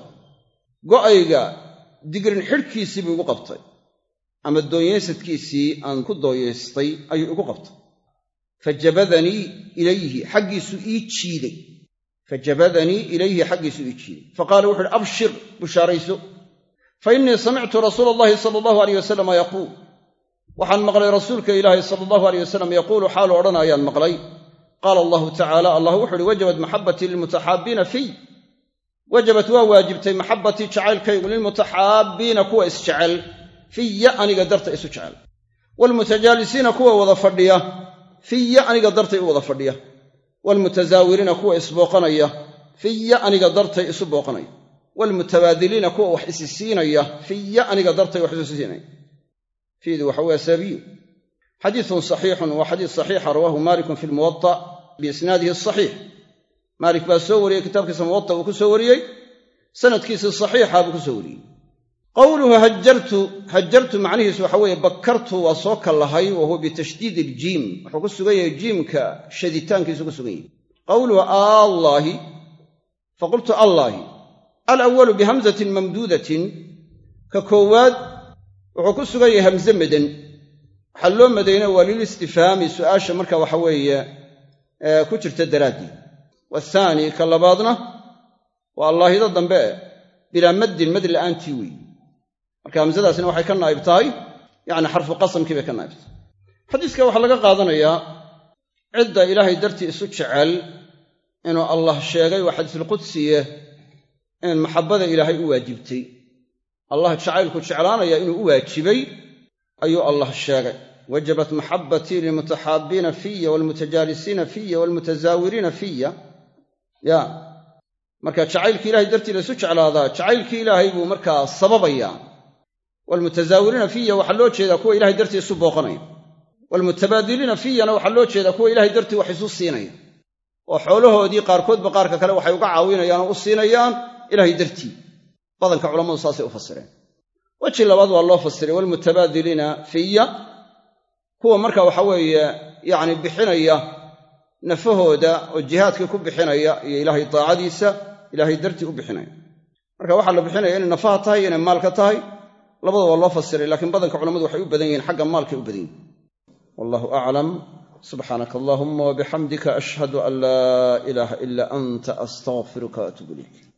Speaker 1: go'ayga digrin xidhkiisii buu igu qabtay ama doonyeysadkiisii aan ku dooyeystay ayuu igu qabtay fajabadanii ilayhi xaggiisuu ii jiiday faqaala wuxu uhi abshir bushaarayso فإني سمعت رسول الله صلى الله عليه وسلم يقول waxaan maqlay rasuulka ilaahay sallallahu alayhi wasallam yaquulu xaalu odhanayaan maqlay qaala allahu tacaala allah wuxuu uhi wajabat maxabbatii lilmutaxaabbiina fiy wajabat waa waajibtay maxabbatii jacaylkaygu lilmutaxaabbiina kuwa isjecel fiya aniga darta isu jecel waalmutajaalisiina kuwa wada fadhiya fiya aniga dartay u wada fadhiya waalmutazaawiriina kuwa isbooqanaya fiya aniga dartay isu booqanaya waalmutabaadiliina kuwa wax isi siinaya fiya aniga dartay wax isu siinaya fiidu waxa weeye sabiyu xadiisun saxiixun waa xadiis saxiixa rawaahu maalikun fi lmuwatta biisnaadihi asaxiix maalik baa soo wariyey kitaabkiisa muwatta uu ku soo wariyey sanadkiisa saxiixa buu ku soo wariyey qowluhu hajartu macnihiisu waxa weeye bakkartu waa soo kallahay wa huwa bitashdiidi iljiim wuxuu ku sugan yahay jiimka shaditaankiisu ku sugan yahay qowluhu allaahi faqultu allaahi alawalu bihamzatin mamduudatin ka koowaad wuxuu ku sugan yahay hamze madan waxaa loo madayna waa lilistifhaami su'aasha marka waxa weeye ku jirta daraaddii waathaani ka labaadna waa allaahida dambe bilaa maddin mad la'aantii weeye marka hamsadaasina waxay ka naa'ib tahay yacni xarfu qasamkii bay ka naa'ib tahay xadiiska waxaa laga qaadanayaa cidda ilaahay dartii isu jecel inuu allah sheegay waa xadiisulqudsiye in maxabbada ilaahay u waajibtay allah jacaylku jeclaanaya inuu u waajibay ayuu allah sheegay wajabat maxabbatii lilmutaxaabbiina fiya waalmutajaalisiina fiya waalmutazaawiriina fiya ya marka jacaylkii ilahay dartii laysu jeclaadaa jacaylkii ilaahay buu markaa sababayaa waalmutazaawiriina fiya waxaa loo jeedaa kuwa ilahay dartii isu booqanaya waalmutabaadiliina fiyana waxaa loo jeedaa kuwa ilahay dartii wax isu siinaya oo xoolahoodii qaarkoodba qaarka kale waxay uga caawinayaan oo u siinayaan ilahay dartii badanka culammadu saasay u fasireen weji labaad waa loo fasiray waalmutabaadiliina fiya kuwa marka waxa weeye yacni bixinaya nafahooda oo jihaadkii ku bixinaya iyo ilaahay daacadiisa ilaahay dartii u bixinaya marka waxaa la bixinaya inay nafaha tahay inay maalka tahay labada waa loo fasiray laakiin badanka culammadu waxay u badan yihiin xagga maalkay u badan yihin wallahu aclam subxaanaka allahuma wabixamdika ashhadu an laa ilaaha ila anta astaghfiruka waatuubu ilayk